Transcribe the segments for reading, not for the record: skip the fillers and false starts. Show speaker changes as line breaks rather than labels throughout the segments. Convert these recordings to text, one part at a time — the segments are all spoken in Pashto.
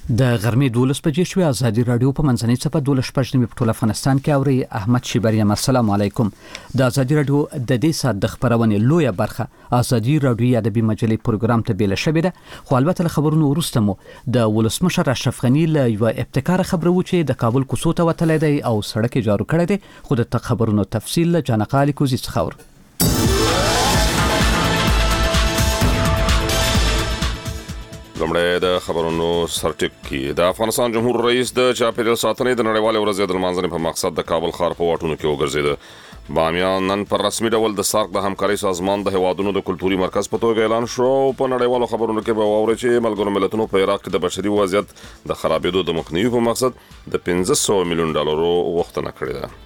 د غرمې 12 بجې شوې. ازادي رادیو په منځنۍ صفحه 12 په ټول افغانستان کې اوري. احمد شیبری، السلام علیکم. د ازادي رادیو د دې سات د خبرونې لویه برخه ازادي رادیو ادبي مجلې پروګرام ته بیل شوې ده. خو البته له خبرونو وروسته مو د ولسمشر اشرف غنی له یو ابتکار خبره و چې د کابل کوڅو ته وتلی دی او سړک جارو کړی دی. خو د خبرونو تفصیل جانقالی کوزي څخه
لمړی د خبرونو سرټیک کې د افغانستان جمهور رئیس د چاپیریال ساتنې د نړیوالې ورځې د لمانځنې په مقصد د کابل ښار په واټونو کې وګرځېد. بامیان نن پر رسمي ډول د سارک د همکارۍ سازمان د هیوادونو د کلتوري مرکز په توګه اعلان شو. په نړیوالو خبرونو کې به واورئ چې ملګرو ملتونو په عراق کې د بشري وضعیت د خرابېدو د مخنیوي په مقصد د $500 میلیون غوښتنه کړې ده.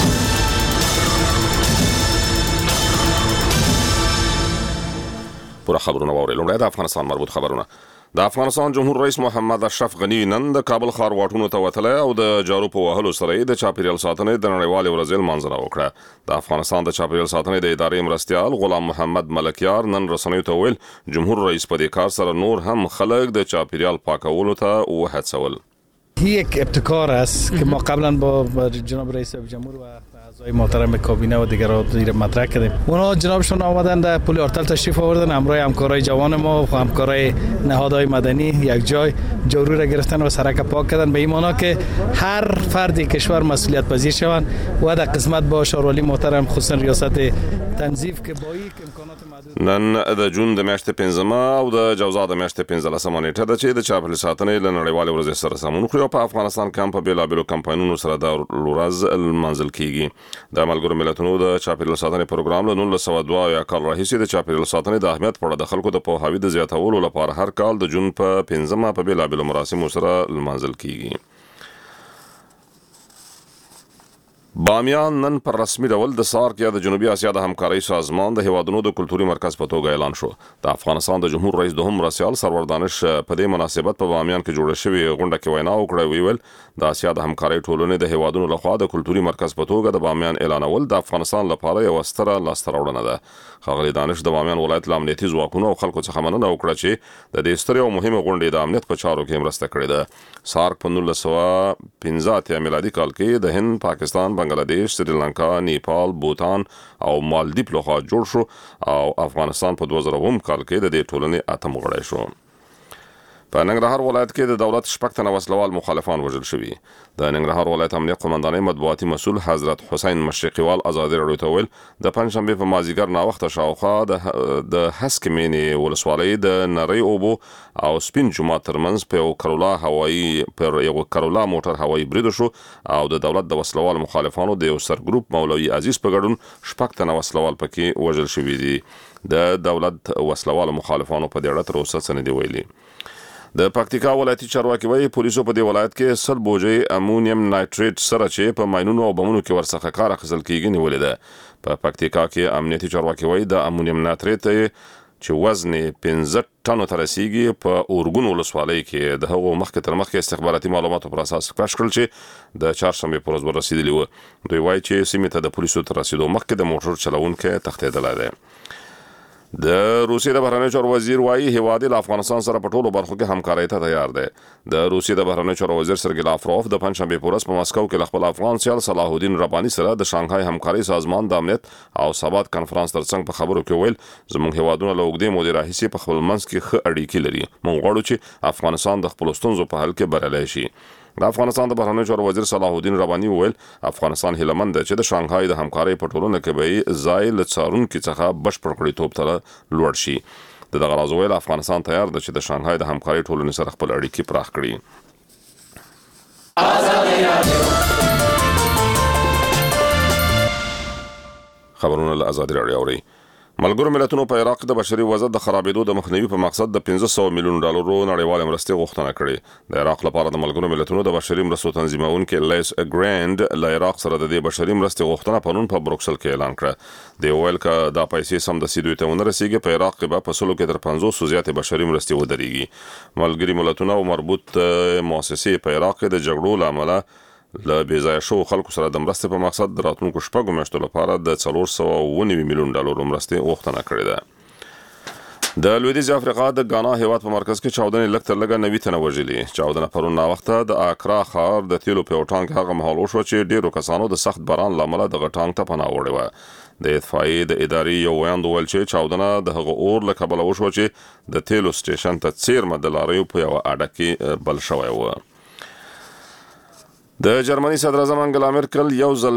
پورا خبرونه واورئ. لومړی د افغانستان مربوط خبرونه. د افغانستان جمهور رئیس محمد اشرف غنی نن د کابل ښار واټونو ته وتلی او د جارو په وهلو سره د چاپیریال ساتنې د نړیوالې ورځې لمانځنه وکړه. د افغانستان د چاپیریال ساتنې د ادارې مرستیال غلام محمد ملکیار نن رسنیو ته ویل جمهور رئیس په دې کار سره نور هم خلک د چاپیریال پاکولو ته وهڅول.
یک ابتکار است که ما قبلا با جناب رئیس جمهور و اعضای محترم کابینه و دیگر زیر مطرح کردیم. اونا جنابشون آمدن در پل اورتل تشریف آوردن همراه همکارای جوان ما و همکارای نهادهای مدنی یک جای جارو را گرفتن و سرک پاک کردن به این معنا که هر فردی کشور مسئولیت پذیر شوند و در قسمت با شارولی محترم خصوصا ریاست تنظیف که با یک امکانات محدود.
نن د جون د میاشتې 15 او د جوزا د میاشتې 15 نیټه ده چې د چاپیریال ساتنې له نړیوالې ورځې سره سمون کړی. په افغانستان کې هم په بیلابیلو کمپاینونو سره د ورځ لمانځل کیږي. د ملګرو ملتونو د چاپیریال ساتنې پروګرام له 1902 کال راهیسې د چاپیریال ساتنې د اهمیت په اړه د خلکو د پوهاوي د زیاتولو لپاره هر کال د جون په 15 په بیلابیلو مراسمو سره لمانځل کیږي. بامیان نن پر رسمي ډول د سارک یا د جنوبي اسیا د همکارۍ سازمان د هیوادونو د کلتوري مرکز په توګه اعلان شو. د افغانستان د جمهور رئیس دوهم مرستیال سرور دانش په دې مناسبت په بامیان کې جوړه شوې غونډه کې وینا وکړه. ویل د اسیا د همکارۍ ټولنې د هیوادونو لخوا د کلتوري مرکز په توګه د بامیان اعلانول د افغانستان لپاره یو ستره لاسته راوړنه ده. ښاغلي دانش د بامیان ولایت له امنیتي ځواکونو او خلکو څخه مننه وکړه چې د دې سترې او مهمه غونډې د امنیت په چارو کې مرسته کړې ده. سارک په 1915 میلادي کال کې د هند، پاکستان، بنگلاديش، سریلانکا، نیپال، بوتان او مالدیپ لخوا جوړ شو او افغانستان په 2000 کال کې د دې ټولنې اتم غړی شو. په ننګرهار ولایت کې د دولت شپږ تنه وسلوال مخالفان وژل شوي. د ننګرهار ولایت امنیت قومندانۍ مطبوعاتي مسؤل حضرت حسین مشرقیوال ازادي راډیو ته ویل د پنځشنبې په مازیګر ناوخته شاوخوا د هسکمینې ولسوالۍ د نری اوبو او سپین جومات ترمنځ په یو کرولا موټر هوایي برید شو او د دولت د وسلوال مخالفانو د یو سرګروپ مولوي عزیز په ګډون شپږ تنه وسلوال پکې وژل شوي دي. د دولت وسلوال مخالفانو په دې اړه تر اوسه څه نه دي ویلي. د پکتیکا ولایتي چارواکي وایي پولیسو په دې ولایت کې 100 بوجۍ امونیم نایټریټ سره چې په ماینونو او بمونو کې ورڅخه کار اخیستل کیږي نیولې ده. په پکتیکا کې امنیتي چارواکي وایي د امونیم نایټریټ چې وزن 15 ټنو ته رسیږي په اورګون ولسوالۍ کې د هغو مخکې تر مخکې استخباراتي معلوماتو پر اساس کشف کړل چې د چهارشنبې پر ورځ ورسېدلی و. دوی وایي چې سیمې ته د پولیسو تر رسیدو مخکې د موټر چلوونکی تښتېدلی دی. د روسیې د بهرنیو چارو وزیر وایي هیواد له افغانستان سره په ټولو برخو کې همکارۍ ته تیار دی. د روسیې د بهرنیو چارو وزیر سرګی لاوروف د پنځشنبې په ورځ په مسکو کې له خپل افغان سیال صلاح الدین رباني سره د شانګهای همکارۍ سازمان د امنیت او ثبات کنفرانس ترڅنګ په خبرو کې ویل زموږ هیوادونه له اوږدې مودې راهیسې په خپل منځ کې ښه اړیکې لري. موږ غواړو چې افغانستان د خپلو ستونزو په حل کې بریالی شي. د افغانستان د بهرنیو چارو وزیر صلاح الدین رباني وویل افغانستان هیلهمند دی چې د شانګهای د همکارۍ په ټولنه کې به ځای له څارونکي څخه بشپړ کړیتوب ته لوړ شي. د دغه راز ویل افغانستان تیار دی چې د شانګهای د همکارۍ ټولنې سره خپل اړیکې پراخ کړي. خبرونه له ازادي راډیو اورئ. ملګرو ملتونو په عراق د بشري وضعیت د خرابېدو د مخنیوي په مقصد د $500 میلیون نړیوالې مرستې غوښتنه کړې. د عراق لپاره د ملګرو ملتونو د بشري مرستو تنظیمونکي لیس ګرانډ له عراق سره د دې بشري مرستې غوښتنه پرون په بروکسل کې اعلان کړه. د ویل ک دا پیسې سم د سیدوی ته ونه رسیږي په عراق کې به په سلو کې تر 500 زیاتې بشري مرستې ودرېږي. ملګري ملتونه او مربوط مؤسسې په عراق کې د جګړو لامل له بېځایه شو خلکو سره د مرستې په مقصد د راتلونکو شپږو میاشتو لپاره د $409 میلیون مرستې غوښتنه کړې ده. د لویدیځ افریقا د غانا هیواد په مرکز کې چاودنې لږ تر لږه 90 تنه وژلي. چاودنه پرون وخته د اکرا ښار د تیلو په ټانک هغه مهال وشو چې ډیرو کسانو د سخت باران لامل د ټانک ته پناه وړي و. د اطفائیې د ادارې یو ویاند ویل چې چاودنه د هغه اور له کبله وشو چې د تیلو سټیشن ته څیرمه د لاریو په یو اډه کې بل شوی و. د جرمني صدر اعظم انګلا مرکل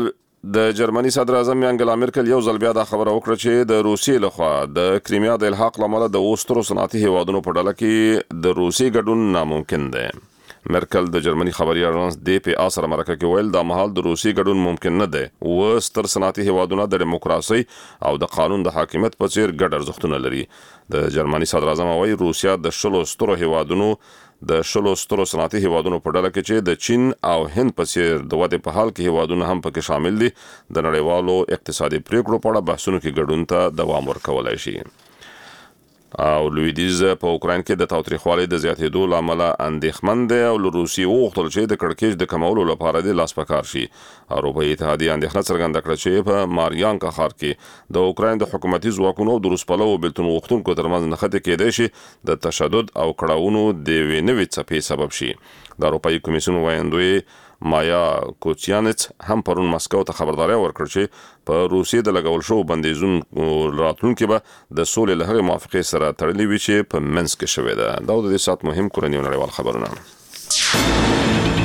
یو ځل بیا دا خبره وکړه چې د روسیې لخوا د کریمیا د الحاق لامل د اوسترو صنعتي هیوادونو په ډله کې د روسي ګډون ناممکن دی. مرکل د جرمني خبري اژانس DPA سره مرکه کې ویل دا مهال د روسي ګډون ممکن نه دی او ستر صنعتي هیوادونه د دیموکراسي او د قانون د حاکمیت په څیر ګډ ارزښتونه لري. د جرمني صدر اعظم وايي روسیا د 10 سترو هیوادونو صنعتي هیوادونو په ډله کې چې د چین او هند په څیر د ودې په حال کې هیوادونه هم پکې شامل دي د نړیوالو اقتصادي پریکړو په اړه بحثونو کې ګډون ته دوام ورکولای شي. او لویدیز په اوکراین کې د تاوتریخوالي د زیاتېدو لامل اندېښمن دی او له روسیې وغوښتل چې د کړکېچ د کمولو لپاره د لاس په کار شي. اروپایي اتحادیه اندېښنه څرګنده کړه چې په ماریانکا ښار کې د اوکراین د حکومتي ځواکونو او د روسپلو بېلتون غوښتونکو ترمنځ نښتې کېدای شي د تشدد او کړاوونو د یوې نوې څپې سبب شي. د اروپایي کمیسیون وایندوی مایا کوچیانټ هم پرون مسکو ته خبرداري ورکړه چې په روسیې د لګول شو بندیزونو راتلونکي به د سولې له هغې موافقې سره تړلې وي چې په منځ کې شوې ده. دا د دې سات مهم کورني او نړیوال خبرونه.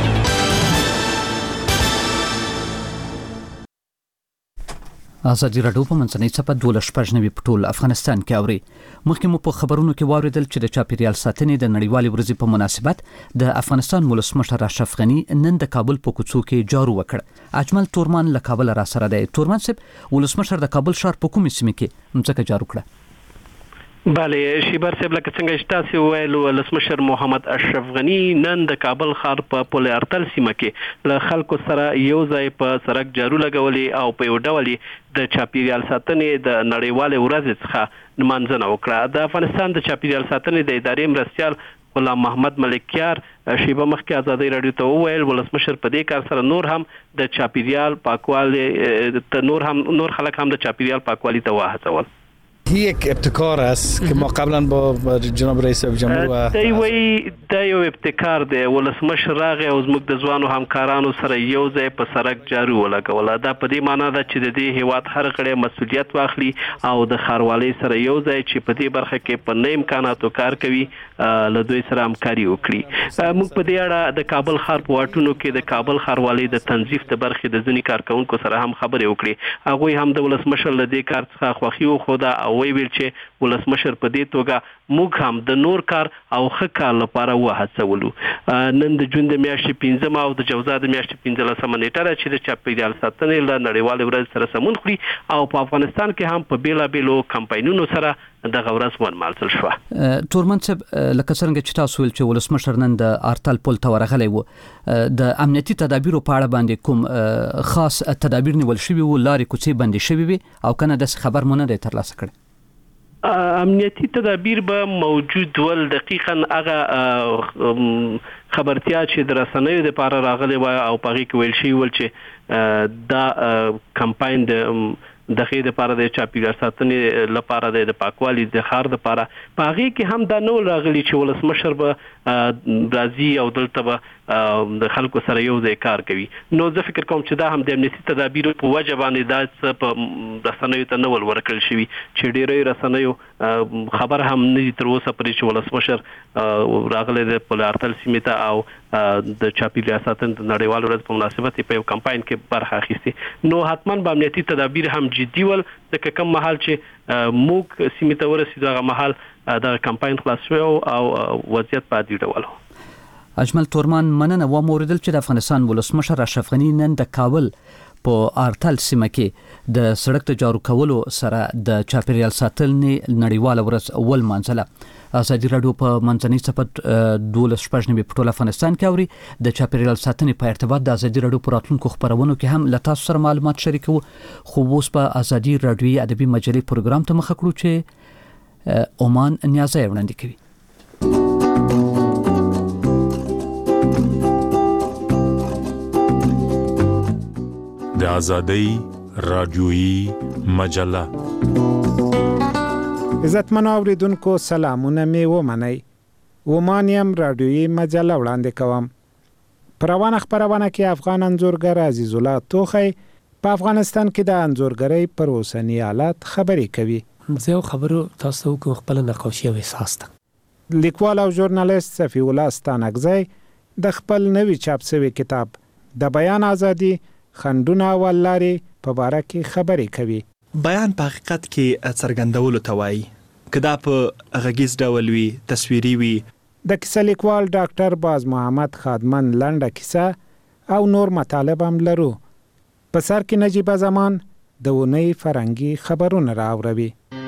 ازادي راډیو په منځنۍ صفحه 12 په ټول افغانستان کې اوري. مخکې مو په خبرونو کې واوریدل چې د چاپیریال ساتنې د نړیوالې ورځې په مناسبت د افغانستان ولسمشر اشرف غني نن د کابل په کوڅو کې جارو وکړ. اجمل تورمان له کابل را سره دی. تورمان صاحب ولسمشر د کابل ښار په کومې سیمه کې مځکه جارو کړه؟
بله شیبر صاحب لکه څنګه چې تاسو ویل ولسمشر محمد اشرف غني نن د کابل ښار په پل ارتل سیمه کې له خلکو سره یو ځای په سړک جارو لګولې او په یو ډول د چاپیریال ساتنې د نړیوالې ورځې څخه نمانځنه وکړه. د افغانستان د چاپیریال ساتنې د ادارې مرستیال غلام محمد ملکیار شیبه مخکې ازادي راډیو ته وویل ولسمشر په دې کار سره نور هم د چاپیریال پاکوالي نور خلک هم د چاپیریال پاکوالي ته وهڅول.
هی یک ابتکار است که ما قبلا با جناب رئیس جمهور
دا یو ابتکار دی. ولسمشر راغی او زموږ د ځوانو همکارانو سره یو ځای په سړک جارو ولګوله. دا په دې معنی ده چې د دې هیواد هر غړی مسؤلیت واخلي او د ښاروالۍ سره یو ځای چې په دې برخه کې په نه امکاناتو کار کوي له دوی سره همکاري وکړي. موږ په دې اړه د کابل ښار په واټونو کې د کابل ښاروالۍ د تنظیف د برخې د ځینې کارکونکو سره هم خبرې وکړي. هغوی هم د ولسمشر له دې کار څخه خوښي وښوده او ویل چې ولسمشر په دې توګه موږ هم د نور کار او ښه کار لپاره وهڅولو. نن د جون د میاشتې 15 او د جوزا د میاشتې 15 نیټه ده چې د چاپیریال ساتنې له نړیوالې ورځې سره سمون خوري او په افغانستان کې هم په بیلابیلو کمپاینونو سره د غورز ونمانځل شو.
تورمن صاحب لکه څنګه چې تاسو ویل چې ولسمشر نن د ارتل پل ته ورغلی و د امنیتي تدابیرو په اړه باندې کوم خاص تدابیر نیول شوي و لارې کوڅې بندې شوي وي او کنه داسې خبر مو نه دی ترلاسه کړی؟
امنیتي تدابیر به موجود ول. دقیقاً هغه خبرتیا چې د رسنیو لپاره راغلی و او په هغې کې ویل شوي ول چې دا کمپاین د خې د لپاره د چاپیریال ساتنې لپاره د پاکوالي د ښار لپاره په هغې کې هم دا نه راغلی چې ولسمشر به راځي او دلته به د خلکو سره یو ځای کار کوي. نو زه فکر کوم چې دا هم د امنیتي تدابیرو په وجه باندې دا څه په رسنیو ته نه ورکړل شوي چې ډېری رسنیو خبر هم نه دي تر اوسه پرې چې ولسمشر راغلی د پل ارتل سیمې ته او د چاپیریال ساتنې د نړیوال ورځ په مناسبت په یو کمپاین کې برخه اخیستې. نو حتما به امنیتي تدابیر هم جدي ول ځکه کوم مهال چې موږ سیمې ته ورسېدو هغه مهال دا کمپاین خلاص شوی او وضعیت په عادي ډول و.
اجمل تورمان مننه. و موریدل چې د افغانستان ولسمشر اشرف غني نن د کابل په ارتل سیمه کې د سړک ته جارو کولو سره د چاپیریال ساتنې نړیواله ورځ ولمانځله. ازادي راډیو په منځنۍ صفحه 12 په ټول افغانستان کې اوري. د چاپیریال ساتنې په ارتباط د ازادي راډیو په راتلونکو خبرونو کې هم له تاسو سره معلومات شریکو. خو اوس په ازادي راډیوي ادبي مجلې پروګرام ته مخه کړو چې عمان نیازه وړاندې کوي.
د ازادۍ راډیوي مجله عزتمنو اوریدونکو سلامونه می ومنئ. ومانیم رادیویي مجله وړاندې کوم. په روانه خپرونه کې افغان انځورګر عزیز الله توخی په افغانستان کې د انځورګرۍ پر اوسني حالت خبرې کوي.
زه یو خبرو تاسو ته خپل نقاشي او احساس ته.
لیکوال او ژورنالیست صفی الله ستانکزی د خپل نوي چاپ شوی کتاب د بیان ازادي خنډونه او لارې په باره کې خبرې کوي.
بیان په حقیقت کې څرګندولو ته وایي، که دا په غږیز ډول وي، تصویري وي.
د کیسه لیکوال ډاکټر باز محمد خادمن لنډه کیسه او نور مطالب هم لرو. په سر کې نجیبه زمان د اونۍ فرهنګي خبرونه راوړي.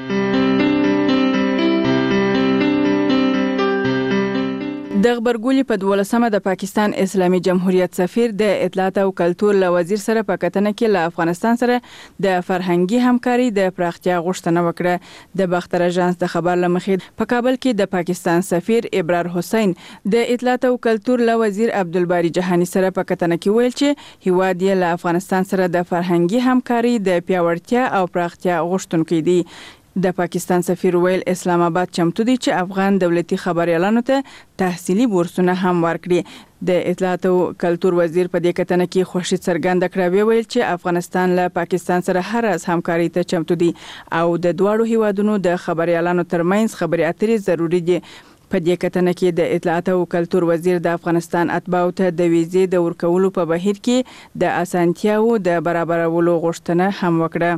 د غبرګولي په 12مه د پاکستان اسلامي جمهوریت سفیر د اطلاعات او کلتور له وزیر سره په کتنه کې له افغانستان سره د فرهنګي همکاري د پراختیا غوښتنه وکړه. د باختر اژانس د خبر لمخې په کابل کې د پاکستان سفیر ابرار حسین د اطلاعات او کلتور له وزیر عبدالباری جهانی سره په کتنه کې ویل چې هیواد یې له افغانستان سره د فرهنګي همکاري د پیاوړتیا او پراختیا غوښتونکی دی. د پاکستان سفیر ویل اسلام آباد چمتو دی چې افغان دولتي خبريالانو ته تحصیلي بورسونه هم ورکړي. د اطلاعات او کلتور وزیر په دې کتنه کې خوشی څرګنده کړه، ویل چې افغانستان له پاکستان سره هر از همکاري ته چمتو دی او د دواړو هیوادونو د خبريالانو ترمنځ خبرې اترې ضروری دي. په دې کتنه کې د اطلاعات او کلتور وزیر د افغانستان اتباعو ته د ویزې د ورکولو په بهیر کې د اسانتیاو د برابرولو غوښتنه هم وکړه.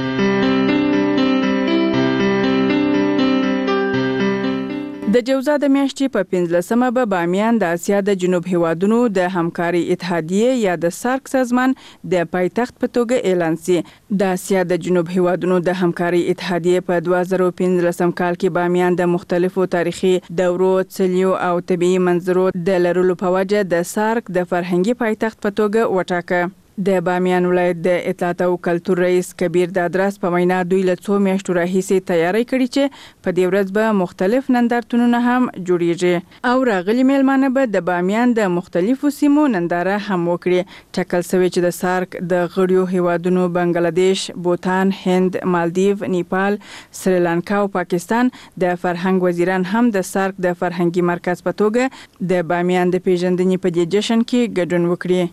د جوزا د میاشتې په 15مه به بامیان د اسیا د جنوب هیوادونو د همکاري اتحادیه یا د سارک سازمان د پایتخت په توګه اعلان شي. د اسیا د جنوب هیوادونو د همکاري اتحادیه په 2015 کال کې بامیان د مختلفو تاریخي دورو، څلیو او طبيعي منظرو د لرلو په وجه د سارک د فرهنګي پایتخت په توګه وټاکه. د بامیان ولایت د اطلاعات او کلتور رئیس کبیر دادراس په وینا دوی له څو میاشتو راهیسې تیاری کړې چې په دې ورځ به مختلف نندارتونونه هم جوړیږي او راغلي میلمانه به د بامیان د مختلفو سیمو ننداره هم وکړي. ټاکل شوی چې د سارک د غړیو هیوادونو بنگلاديش، بوتان، هند، مالدیو، نیپال، سریلانکا او پاکستان د فرهنګ وزیران هم د سارک د فرهنګي مرکز په توګه د بامیان د پیژندنې په دې جشن کې ګډون وکړي.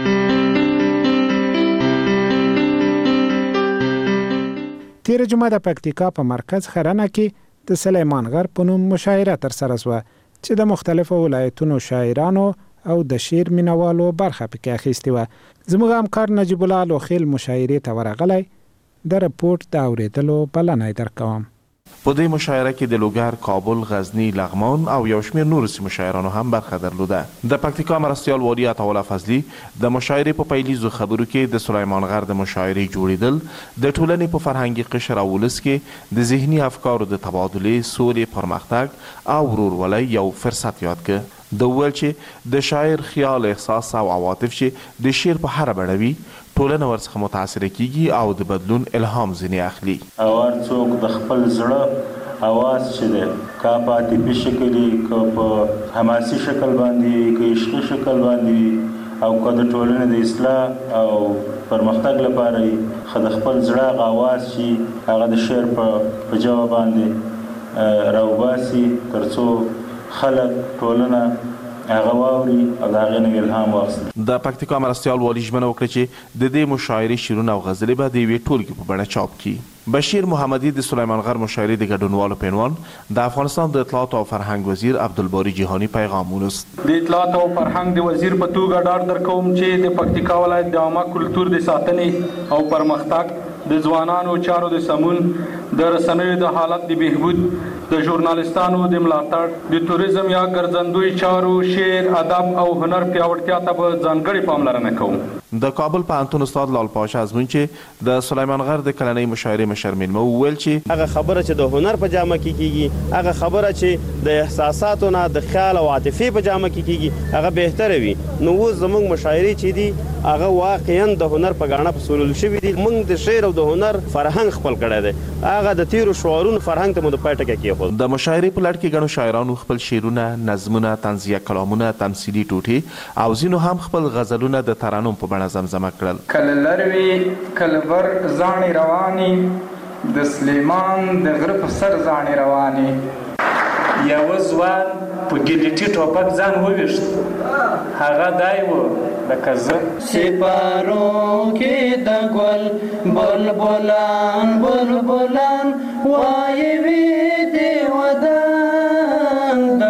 تیر جمعه د پکتیکا په مرکز خرنه کې د سلیمان غر په نوم مشاعره ترسره شوه چې د مختلفو ولایتونو شاعرانو او د شعر مینوالو برخه پکې اخیستې وه. زموږ همکار نجیب الله لوخیل مشاعرې ته ورغلی. د رپورټ د اورېدلو بلنه درکوم.
په دې مشاعره کې د لوګر، کابل، غزنی، لغمان او یو شمېر نورو سیمو شاعرانو هم برخه درلوده. د پکتیکا مرستیال والي عطاالله فضلي د مشاعرې په پیلیزو خبرو کې د سلیمان غر د مشاعرې جوړیدل د ټولنې په فرهنګي قشر او ولس کې د ذهني افکارو د تبادلې، سولې، پرمختګ او ورورولۍ یو فرصت یاد کړ. د ویل چې د شاعر خیال، احساس او عواطف چې د شعر په هر بڼه وي ټولنه ورڅخه متاثره کیږي او د بدلون الهام ځینې اخلي.
او هر څوک د خپل زړه اواز چې دی که په عاطفي شکل وي، که په حماسي شکل باندې، که عشقي شکل باندې او که د ټولنې د اصلاح او پرمختګ لپاره وي، خو د خپل زړه اواز چې هغه د شعر په ژبه باندې راوباسي تر څو خلک ټولنه هغه واوري او د هغې نه الهام واخلي.
د پکتیکا مرستیال والي ژمنه وکړه چې د دې مشاعرې شعرونه او غزلې به د یوې ټولګې په بڼه چاپ کړي. بشیر محمدي د سلیمان غر مشاعرې د ګډونوالو په عنوان د افغانستان د اطلاعات او فرهنګ وزیر عبدالباری جهانی پیغام ولوست.
د اطلاعات او فرهنګ د وزیر په توګه ډاډ درکوم چې د پکتیکا ولایت د عامه کلتور د ساتنې او پرمختګ، د ځوانانو چارو د سمون، د رسنیو د حالت د بهبود، د ژورنالستانو د ملاتړ، د توریزم یا ګرځندوی چارو، شعر، ادب او هنر پیاوړتیا ته به ځانګړې پاملرنه کوم.
د کابل پوهنتون استاد لال پاشا ازمون چې د سلیمان غر د کلنۍ مشاعرې مشر میلمه وویل چې
هغه خبره چې د هنر په جامه کې کیږي، هغه خبره چې د احساساتو نه د خیال او عاطفې په جامه کې کیږي، هغه بهتره وي. نو اوس زموږ مشاعرې چې دي هغه واقعا د هنر په ګاڼه پسولل شوي دي. موږ د شعر او د هنر فرهنګ خپل کړی دی، هغه د تیرو شعارونو فرهنګ ته مو د پای ټکی کېښود.
د مشاعرې په لړ کې ګڼو شاعرانو خپل شعرونه، نظمونه، طنزیه کلامونه، تمثیلي ټوټې او ځینو هم خپل غزلونه د ترنم په بڼه زمزمه کړل.
کله لر وي کله ور زاڼې روانې د سلیمان د غره په سر ځانې روانې.
یو ځوان په ګلیټي ټوپک ځان وویشت، هغه دای و لکه زه.
سپارو کې د ګل بلبلان بلبلان وایي وي د وطن د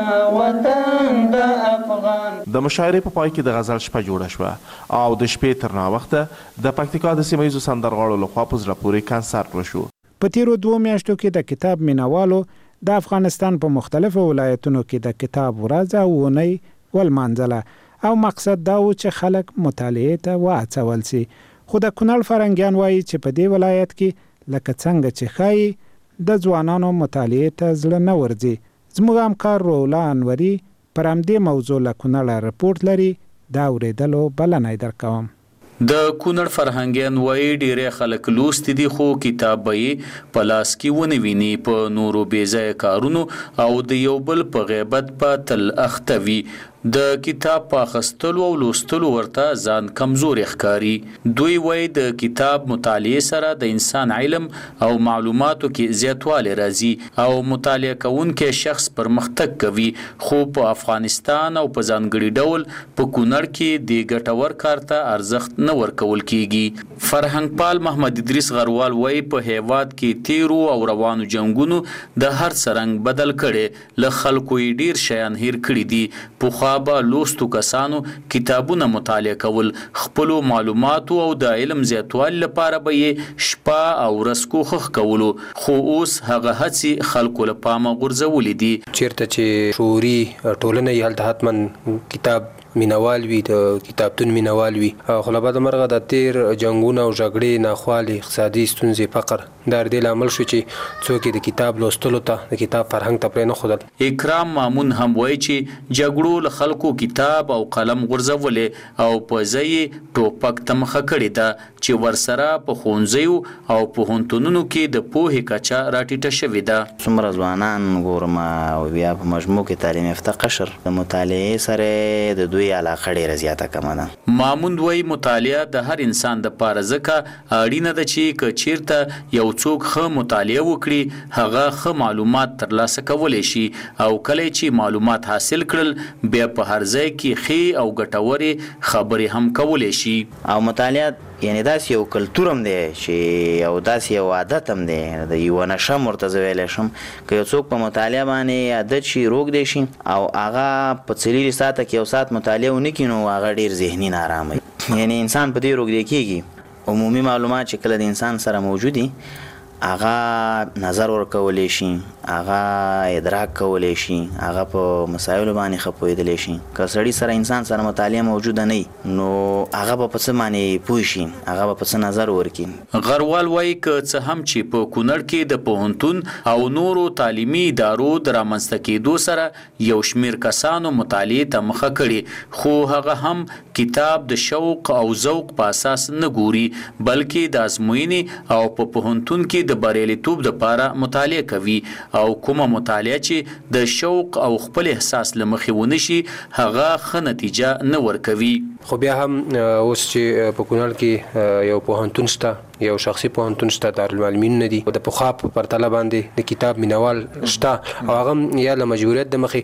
افغان.
د مشاعرې په پای کې د غزل شپه جوړه شوه او د شپې تر ناوخته د پکتیکا د سیمه ییزو سندرغاړو لخوا په زړه پورې کنسرت وشو.
په تیرو 2 میاشتو کې د کتاب مینوالو د افغانستان په مختلفو ولایتونو کې د کتاب ورځ او اونۍ ولمانځله او مقصد دا و چې خلک مطالعې ته وهڅول سي. خو د کونړ فرنګیان وایي چې په دې ولایت کې لکه څنګه چې ښایي د ځوانانو مطالعې ته زړه نه ورځي. زموږ همکار رولا انوري پر همدې موضوع له کونړه رپورټ لري، دا اورېدلو بلنه درکوم.
د کونړ فرهنګیان وایي ډېری خلک لوستي دي خو کتاب به یې په لاس کې ونه ویني، په نورو بېځایه کارونو او د یو بل په غیبت په تل اخته وي. د کتاب په اخیستلو او لوستلو ورته ځان کمزوري ښکاري. دوی وایي د کتاب مطالعې سره د انسان علم او معلوماتو کې زیاتوالی راځي او مطالعه کوونکی شخص پرمختګ کوي، خو په افغانستان او په ځانګړي ډول په کونړ کې د ګټور کار ته ارزښت نه ورکول کیږي. فرهنګ پال محمد ادریس غروال وایي په هیواد کې تیرو او روانو جنگونو د هر څرنګ بدل کړي، له خلکو یې ډیر شیان هیر کړي دي. پخوا به لوستو کسانو کتابونه مطالعه کول، خپلو معلوماتو او د علم زیاتوالي لپاره به یې شپه او ورځ کوښښ کولو، خو اوس هغه هڅې خلکو له پامه غورځولې دي.
چیرته چې شعوري ټولنه یې هلته حتما کتاب مینوال وي، د کتابتون مینوال وي. خو له بده مرغه د تیر جنګونه او جګړې، ناخوالې، اقتصادي ستونزې، فقر دا د دې لامل شو چې څوک د کتاب لوستلو ته، د کتاب فرهنګ ته پرې نه ښودل.
اکرام مامون هم وایي چې جګړو له خلکو کتاب او قلم غورځولې او په ځای یې ټوپک ته مخه کړې ده چې ورسره په ښوونځیو او پوهنتونونو کې د پوهې کچه راټیټه شوې ده.
څومره ځوانان ګورم او بیا په مجموع کې تعلیم یافته قشر د مطالعې سره د دوی علاقه ډېره زیاته کمه ده.
مامون وایي مطالعه د هر انسان دپاره ځکه اړینه ده چې که چیرته یو څوک ښه مطالعه وکړي هغه ښه معلومات ترلاسه کولی شي او کله چې معلومات حاصل کړل بیا په هر ځای کې ښې او ګټورې خبرې هم کولی شي.
او مطالعه یعنی داسې یو کلتور هم دی چې او داسې یو عادت هم دی، د یوه نشه هم ورته زه ویلی شم. که یو څوک په مطالعه باندې عادت شي، روږدی شي او هغه په 4 ساعته کې 1 ساعت مطالعه ونه کړي نو هغه ډېر ذهني نارامه وي. یعنی انسان په دې روږدی کېږي. عمومي معلومات چې کله د انسان سره موجود دي هغه نظر ورکولی شي، هغه ادراک کولی شي، هغه په مسایلو باندې ښه پوهېدلی شي. که سړي سره انسان سره مطالعه موجوده نه وي نو هغه به په څه باندې پوه شي، هغه به په څه نظر ورکړي.
غروال وایي که څه هم چې په کونړ کې د پوهنتون او نورو تعلیمي ادارو د رامنځته کېدو سره یو شمېر کسانو مطالعې ته مخه کړې، خو هغه هم کتاب د شوق او ذوق په اساس نه ګوري، بلکې د ازموینې او په پوهنتون کې د بریالیتوب لپاره مطالعه کوي او کومه مطالعه چې د شوق او خپل احساس له مخې ونه شي هغه ښه نتیجه نه ورکوي.
خو بیا هم اوس چې په کونړ کې یو پوهنتون شته، یو شخصي پوهنتون شته، دارالمعلمین نه دي، د پخوا په پرتله باندې د کتاب مینوال شته او هغه یا له مجبوریت د مخې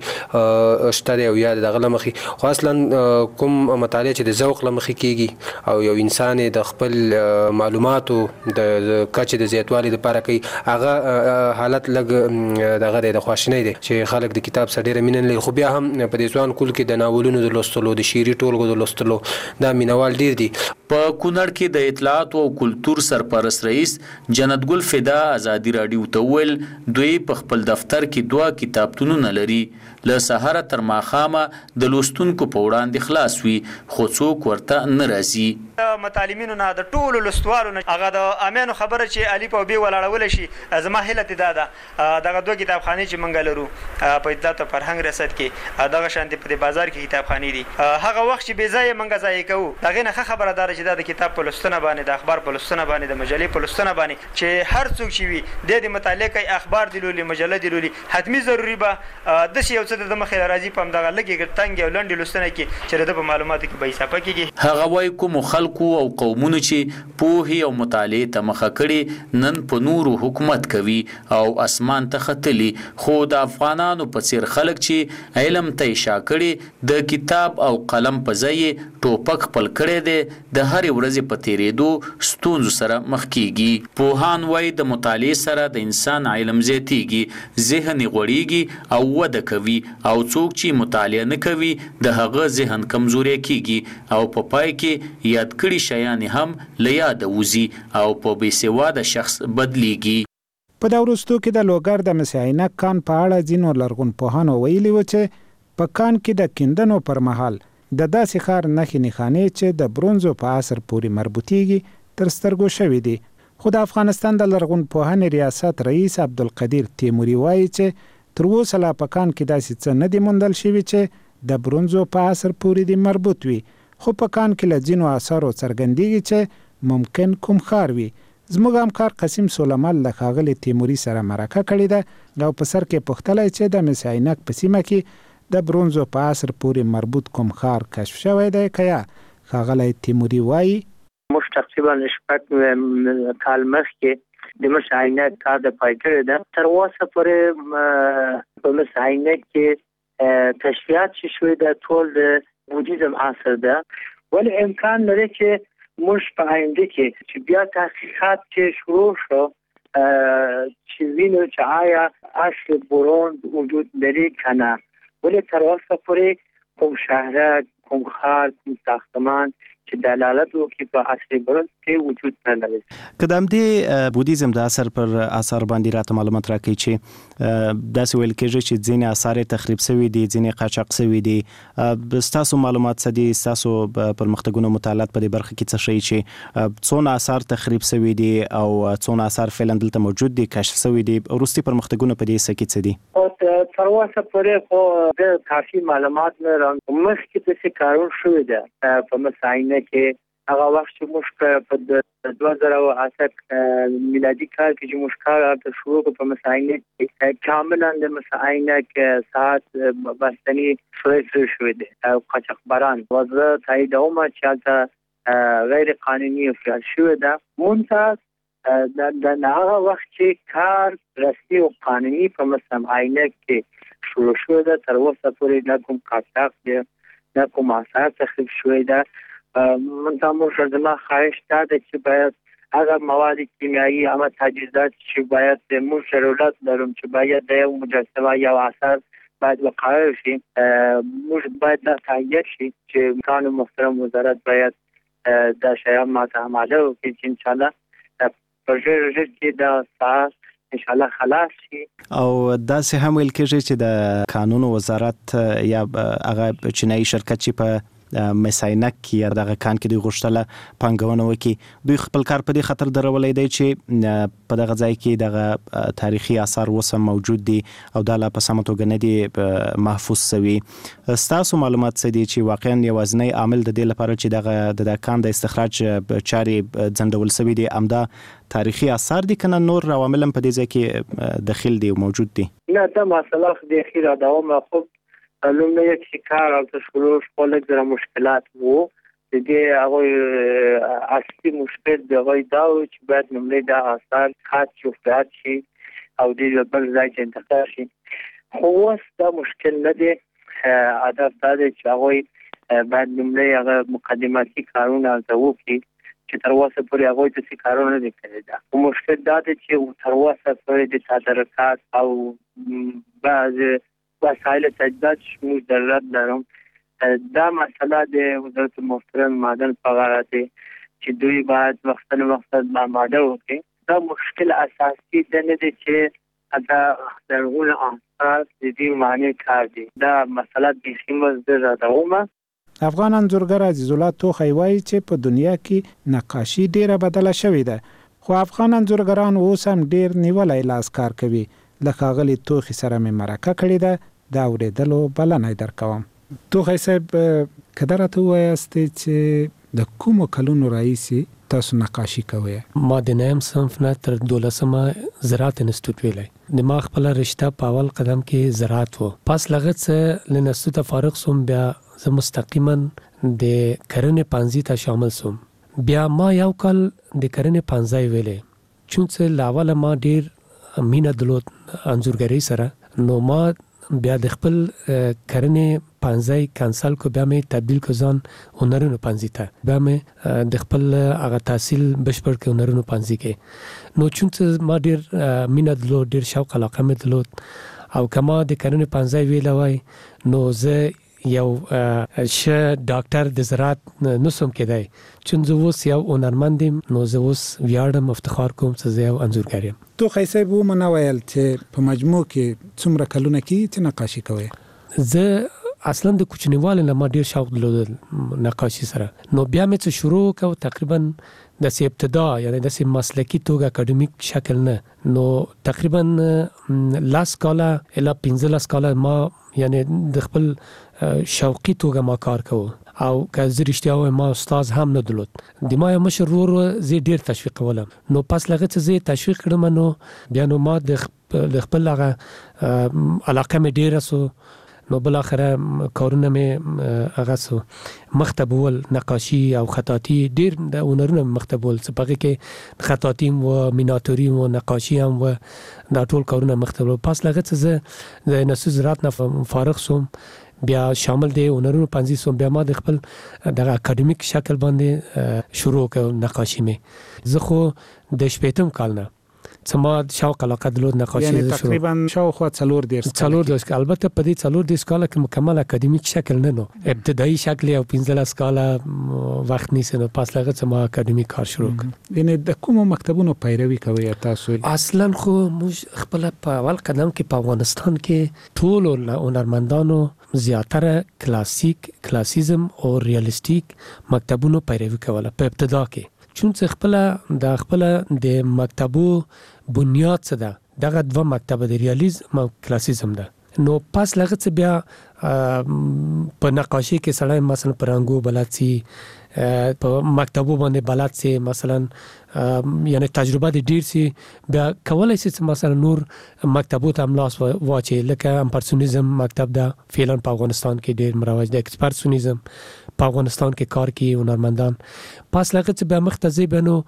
شته دی او یا دغه له مخې. خو اصلا کوم مطالعه چې د ذوق له مخې کېږي او یو انسان د خپل معلوماتو د کچې د زیاتوالي لپاره کوي، هغه حالت لږ دغه دی، د خواشینۍ دی چې خلک د کتاب سره ډېره مینه نه لري. خو بیا هم په دې ځوان کول کې د ناولونو د لوستلو، د شعري ټولګو د لوستلو دا مینوال ډېر دي.
په کونړ کې د اطلاعات او کلتور سرپرست رئیس جنت ګل فدا ازادي راډیو ته وویل دوی په خپل دفتر کې 2 کتابتونونه لري، له سهاره تر ماښامه د لوستونکو په وړاندې خلاص وي، خو څوک ورته نه راځي.
متعلمینو نه د ټولو لوستوالو نه هغه د امیانو خبره چې الف او ب ولاړولی شي، زما هیله دا ده دغه 2 کتابخانې چې موږ لرو په اطلاعات او فرهنګ ریاست کې دغه شانتې په بازار کې کتابخانې دي، هغه وخت چې بې ځایه موږ ضایع کوو، هغې نه ښه خبره ده چې دا د کتاب په لوستنه باندې، د اخبار په لوستنه باندې، د مجلې په لوستنه باندې چې هر څوک چې وي د مطالعه کوي، اخبار دی لولي، مجله دی لولي، حتمي ضروري به داسې یو څه څه د مخې راځي په همدغه لږې تنګې او لنډې لوستنه کې چې د په معلوماتو کې به اضافه کېږي.
هغه وایي کومو خلکو او قومونو چې پوهې او مطالعې ته مخه کړې نن په نورو حکومت کوي او اسمان ته ختلي، خو د افغانانو په څیر خلک چې علم ته شا کړي د کتاب او قلم په ځای ټوپک خپل کړی دی د هرې ورځې په تېرېدو ستونزو سره مخ کېږي. پوهان وایي د مطالعې سره د انسان علم زیاتېږي، ذهن یې غوړېږي او وده کوي، او څوک چې مطالعه نه کوي د هغه ذهن کمزوری کېږي او په پای کې یاد کړي شیان هم له یاده وځي او په بېسواده شخص بدلیږي.
په دا وروستو کې د لوګر د مسیح عینک کان په اړه ځینو لرغونپوهانو ویلي و چې په کان کې د کیندنو پر مهال د داسې ښار نښې نښانې چې د برونزو په عصر پورې مربوطېږي تر سترګو شوي دي. خو د افغانستان د لرغونپوهنې ریاست رئیس عبدالقدیر تیموري وایي چې تر اوسه لا په کان کې داسې څه نه دي موندل شوي چې د برونزو په عصر پورې دي مربوط وي، خو په کان کې له ځینو اثارو څرګندېږي چې ممکن کوم ښار وي. زموږ همکار قسیم سلیمان له ښاغلي تیموري سره مرکه کړې ده او په سر کې پوښتلی چې د مسیح عینک په سیمه کې د برونزو په عصر پورې مربوط کوم ښار کشف شوی دی که یا. ښاغلی تیموري وایي
موږ تقریبا 6 کال مخکې د مسیح عینک کار د پای کړی ده. تر اوسه پورې په مسیح عینک کې کشفیات چې شوي ده ټول د بودیزم عصر ده، ولی امکان لري چې موږ په آینده کې چې بیا تحقیقات چې شروع شو چې وینو چې آیا اصل برونز وجود لري که نه، ولی تر اوسه پورې کوم شهرک، کوم ښار، کوم ساختمان چې دلالت وکړي په عصر برونز کې وجود نه لري.
که د همدې بودیزم د اثر پر اثار باندې راته معلومات راکړي چې داسې ویل کېږي چې ځینې اثار تخریب شوي دي، ځینې قاچاق شوي دي. ستاسو معلومات څه دي؟ ستاسو پرمختګونو مطالعات په دې برخه کې څه ښیي چې څونه اثار تخریب شوي دي او څونه اثار فعلا دلته موجود دي، کشف شوي دي؟ وروستي پرمختګونه په دې څه کې څه دي؟
تر اوسه پورې خو د کافي معلومات نه لرم. مخکې داسې کارونه شوي ده په مساینه کې. هغه وخت چې موږ په 2008 میلادي کال کې چې موږ کار شروع کړو په مساینه کې کاملا د مساینه کې ساعت بستنی شوي دي او قاچاقبران وضع تاییدوم چې غیر قانوني افعال شوي ده. منتها د هغه وخت چې کار رسمي او قانوني په مساینه کې شروع شوی ده تر اوسه پورې نه کوم قاچاق دی نه کوم اثار تخریب شوی ده. منتها موږ زما خواهش دا ده چې باید هغه مواد کیمیایی همه تجهیزات چې باید موږ ضرورت لرم چې باید د یو مجسمه یا اثر باید وقایع شي، موږ باید دا تایید شي چې امکان محترم وزارت باید دا شیان ماته آماده وکړي چې انشاءالله په ژر کې دا ساعت انشاءالله خلاص شي.
او داسې هم ویل کېږي چې د قانون وزارت یا هغه چینایي شرکت چې په مساینک کې یا دغه کان کې دوی غوښتله پانګونه وکړي، دوی خپل کار په دې خطر درولی دی چې په دغه ځای کې دغه تاریخي آثار اوس هم موجود دي او دا لا په سمه توګه نه دي محفوظ شوي. ستاسو معلومات څه دي چې واقعا یوازینی عامل د دې لپاره چې دغه د کان د استخراج چارې ځنډول شوي دي همدا تاریخي آثار دي که نه نور عوامل هم په دې ځای کې دخیل دي او موجود دي؟
نه، دا مسئله خو د خیر ادامه خوب لومړی چې کار او شروع شو لږ ځره مشکلات وو. د دې هغوی اصلي مشکل د هغوی دا و چې باید لومړی دا اثار خط شي افراد شي او د بل ځای چې انتقال شي. خو اوس دا مشکل نه دی. هدف دا دی چې هغوی باید لومړی هغه مقدماتي کارونه هلته وکړي چې تر اوسه پورې هغوی داسې کارونه نه دي کړي ده. خو مشکل دا دی چې تر اوسه پورې د تدارکات او بعض وسایل تجهیزات موږ ضرورت لرم. دا مسله د وزارت محترم معدن په غاړه دی چې دوی باید وختاً وخت آماده وکړي. دا مشکل اساسي دا نه دی چې دا لرغوني اثار د دې معنی کار دی. دا مسله بیخي مزدر ادامه.
افغان انځورګر عزیز الله توخی وایي چې په دنیا کې نقاشي ډیره بدله شوې ده، خو افغان انځورګران اوس هم ډیر نیولی لاس کار کوي. له ښاغلي توخی سره مې مرکه کړې ده، دا اورېدلو بلنه یې درکوم. توخی صاحب که دا راته ووایاستې چې د کومو کلونو راهیسې تاسو نقاشي کوئ؟
ما د 9م صنف نه تر 12مه زراعت انسټیټیوټ ویلی. د ما خپل رشته په اول قدم کې زراعت و. پس لغه څه له انسټیټیوټ فارغ سوم، بیا زه مستقیما د کرنې پانځي ته شامل سوم. بیا ما یو کال د کرنې پانځای ویلی، چون څه لاول ما ډیر مینه درلود انځورګری سره، نو ما بیا د خپل کرنې پانځای کانسل کو، بیا مې تبدیل کو ځان هنرونو پانځي ته، بیا مې د خپل هغه تحصیل بشپړ کې هنرونو پانځي کې. نو چون څه ما ډیر مینه درلود، ډیر شوق علاقه مې درلود، او کما د کرنې پانځای ویل وای نو زه یو ډاکټر د زراعت نسوم کېدای، چون زه اوس یو هنرمند یم، نو زه اوس ویاړم افتخار کوم چې زه یو انځورګر یم.
تو خیسه به من ویل چې په مجموع کې څومره کلونه کې چې نقاشي کوي؟
زه اصلا د کوچنیوالي نه ما ډیر شوق درلود نقاشي سره، نو بیا مې څه شروع کو تقریبا د سی ابتدا، یعنی د سی مسلکی توګه اکیډمیک شکل نه، نو تقریبا 10 کاله اله 15 کاله ما یعنی د خپل شوقي توګه ما کار کوم، او که زه رښتیا وایم ما استاد هم نه درلود. د ما یو مشر ورور زه ډیر تشویق کولم، نو پس لغه څه زه تشویق کړم، نو بیا نو ما د خپل هغه علاقه مې ډیره سو، نو بل اخره کارونه مې هغه سو مختبول نقاشي او خطاطي، ډیر د هنرونو مختبول څه پکې کې خطاطي و میناتوري و نقاشي هم و، دا ټول کارونه مختبول. پس لغه څه زه د نسو زراعت نه فارغ سوم، بیا شامل دی هنرونو پانځي سوم، بیا ما د خپل د اکیډمیک شکل باندې شروع کړ نقاشي مې. زه خو د 18م کال نه سما شوق علاقه درلود نقاشي،
یعنی تقریبا شاوخوا 4 دیرش کال.
البته په دې 4 دیرش کال کې مکمل اکیډمیک شکل نه، نو ابتدایي شکل او 15 کال وخت نیسه، نو پس لغه سما اکیډمیک کار شروع کړ.
یعنی د کوم مکتبونو پیروي کوي تاسو؟
اصلا خو موږ خپل په اول قدم کې په افغانستان کې ټول هنرمندانو زیاتره کلاسیزم او ریالیستیک مکتبونو پیروي کوله په ابتدا کې، چون څه خپل د مکتبو بنیاد څه ده، دغه دوه مکتبه د ریالیزم او کلاسیزم ده. نو پس لغه څه بیا په نقاشي کې سړی مثلا پرانګو بلد سي، په مکتبو باندې بلد سي، مثلا یعنی تجربه د ډیر سي، بیا کولای سي مثلا نور مکتبو ته املاس واچي، لکه امپرسونیزم مکتب ده فعلا په افغانستان کې ډیر مروج ده، اکسپرسونیزم په افغانستان کې کار کوي هنرمندان. پس لغه څه بیا مختزي بنو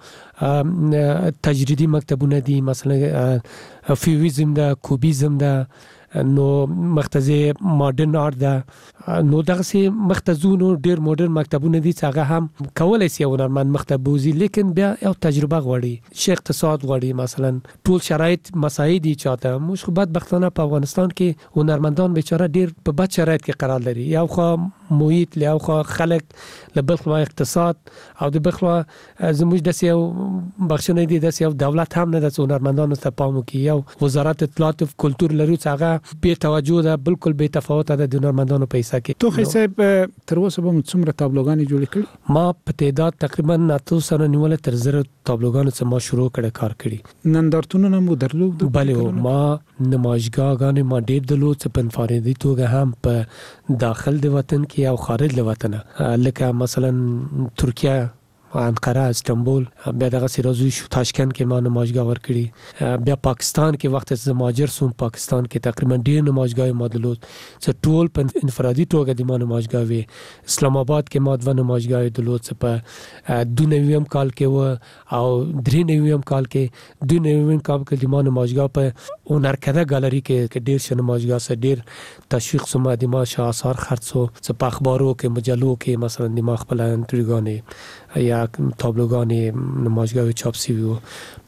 تجریدي مکتبونه دي، مثلا فیویزم ده، کوبیزم ده، نو مختزي ماډرن آرت ده، نو دغه سي مختزونو ډیر ماډرن مکتبونه دي چې هغه هم کولای سي هنرمند مکتب بوزي، لیکن بیا یو تجربه غواړي، شیخ اقتصاد غواړي، مثلا ټول شرایط مساعد دي چاته. موږ خو بدبختانه په افغانستان کې هنرمندان بیچاره ډیر په بد شرایط کې قرار لري، یو خو محیط، یو خو خلک، له بل خوا اقتصاد، او د بل خوا زموږ د یو بخښنه دي د یو دولت هم نه د هنرمندانو ته پام کوي، یو وزارت اطلاعات او کلتور لري چې هغه بے توجه ده، بالکل بے تفاوت ده د هنرمندانو په حساب کې.
تو حساب تر اوسه به څومره تابلوګانې جوړې کړې؟
ما په تعداد تقریبا 900 نیول تر 1000 تابلوګانو څخه ما شروع کړه کار کړی.
نندارتونونه مو درلود؟
بله، ما نمایشګاهګانې ما ډېر درلود چې په انفرادي توګه هم په داخل د وطن کې او خارج له وطن، لکه مثلا ترکیه، انقره، استانبول، بیا دغه سیرازوی شو تاشکند کې ما نمایشګاه ورکړي، بیا پاکستان کې وخت چې مهاجر سوم پاکستان کې تقریبا ډیر نمایشګاه ما درلود چې ټول په انفرادي توګه د ما نمایشګاه وي. اسلام آباد کې ما دوه نمایشګاه درلود چې په 92 کال کې و او 93 کال کې 92 کال کې د ما نمایشګاه په هنرکده ګالري کې ډیر شنه نمایشګاه سره ډیر تشویق سوم، د ما شاهسار خرڅو چې په اخبارو کې مجلو کې مثلا د ما خپل انټریګانې یا تابلوګانې نمایشګاه چاپ شوي وو،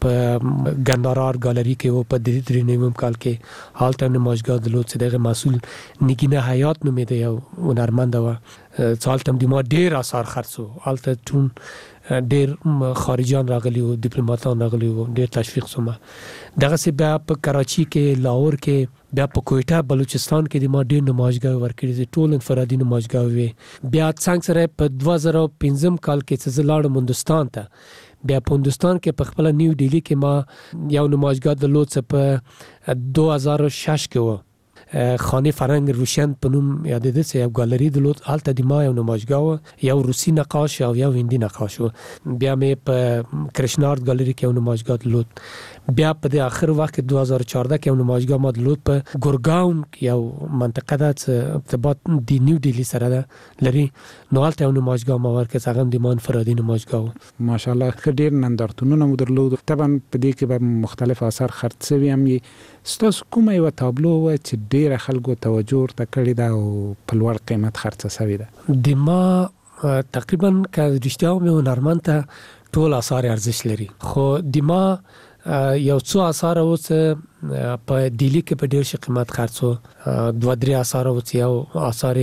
په ګندارار ګالري کې وو په 93 کال کې. هلته نمایشګاه درلود چې دغه مسؤل نگینه حیات نومېده، یو هنرمند و، هلته د ما ډیر اثار خرڅو، هلته ټون ډیر خارجيان راغلي وو، ډیپلوماټان راغلي وو، ډیر تشویق سوم. دغه سي بیا په کراچي کې، لاهور کې، بیا په کوټه بلوچستان کې د ما ډیر نمایشګاه ورکړي، ټول انفرادي نمایشګاه وي. بیا څنګه سره په 2015 کال کې چې لاړم هندستان ته، بیا په هندستان کې په خپل نیو ډیلی کې ما یو نمایشګاه درلود چې په 2006 کې و، خانه فرهنګ روشن په نوم یادېده چې یو ګالري درلود، هلته د ما یو نمایشګاه یو روسي نقاش او یو هندي نقاش و. بیا مې په کرشنارد ګالري کې یو نمایشګاه درلود. بیا په د آخر وخت 2014 کې یو نمایشګاه ما درلود په ګورګاون یو منطقه ده چې ارتباط د نیو ډیلی سره ده لري، نو هلته یو نمایشګاه ما ورکړ چې هغه هم د ما انفرادي نمایشګاه و.
ماشاءالله ښه ډېر نندارتونونه مو درلود. طبعا په دې کې به مختلف آثار خرڅ شوي هم وي. ستاسو کومه یوه تابلو وه چې ډېره خلکو توجه ورته کړې ده او په لوړ قیمت خرڅه شوې ده؟
د ما تقریبا که رښتیا ومې هنرمند ته ټول آثار ارزش لري، خو د ما یو څو آثار و چې په ډیلی کې په ډېر ښه قیمت خرڅ و. 2-3 آثار و چې یو آثار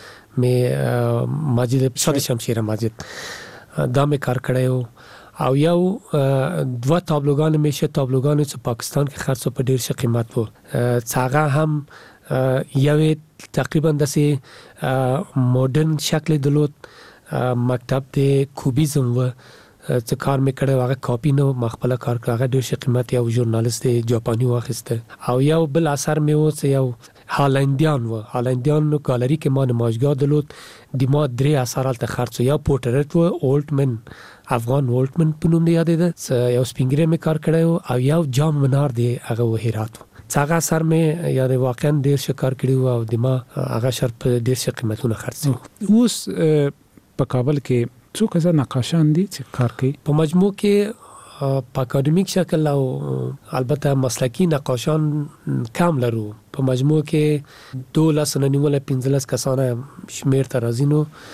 مې ماجد شاد شمشیر ماجد دا مې کار کړی و، او یو 2 تابلوګان مې شه تابلوګان چې پاکستان کې خرڅ په ډېر ښه قیمت و، چې هغه هم یو تقریبا داسې مدرن شکل درلود. مکتب د کوبیزم و چې کار مې کړی هغه کاپی نه ما خپله کار کړی، هغه ډېر ښه قیمت یو ژورنالیست جاپاني واخیسته. او یو بل اثر مې و چې یو هالندیان و، هالندیان ګالري کې ما نمایشګاه درلود، د ما 3 اثر هلته خرڅ و. یو پورټریټ و اولټمن، افغان اولټمن په نوم یادېده، چې یو سپینګیری مې کار کړی و، او یو جام منار دی هغه و هرات و، چې هغه اثر مې یاد واقعا ډېر ښه کار کړی و او د ما هغه اثر په ډېر ښه قیمتونه خرڅ و.
اوس په کابل کې څو کسه نقاشان دي چې کار کوي؟
په مجموع کې په اکاډمیک شکل او البته مسلکی نقاشان کم لرو. په مجموع کې 12 نه نیولې 15 کسانه شمیر ته راځي،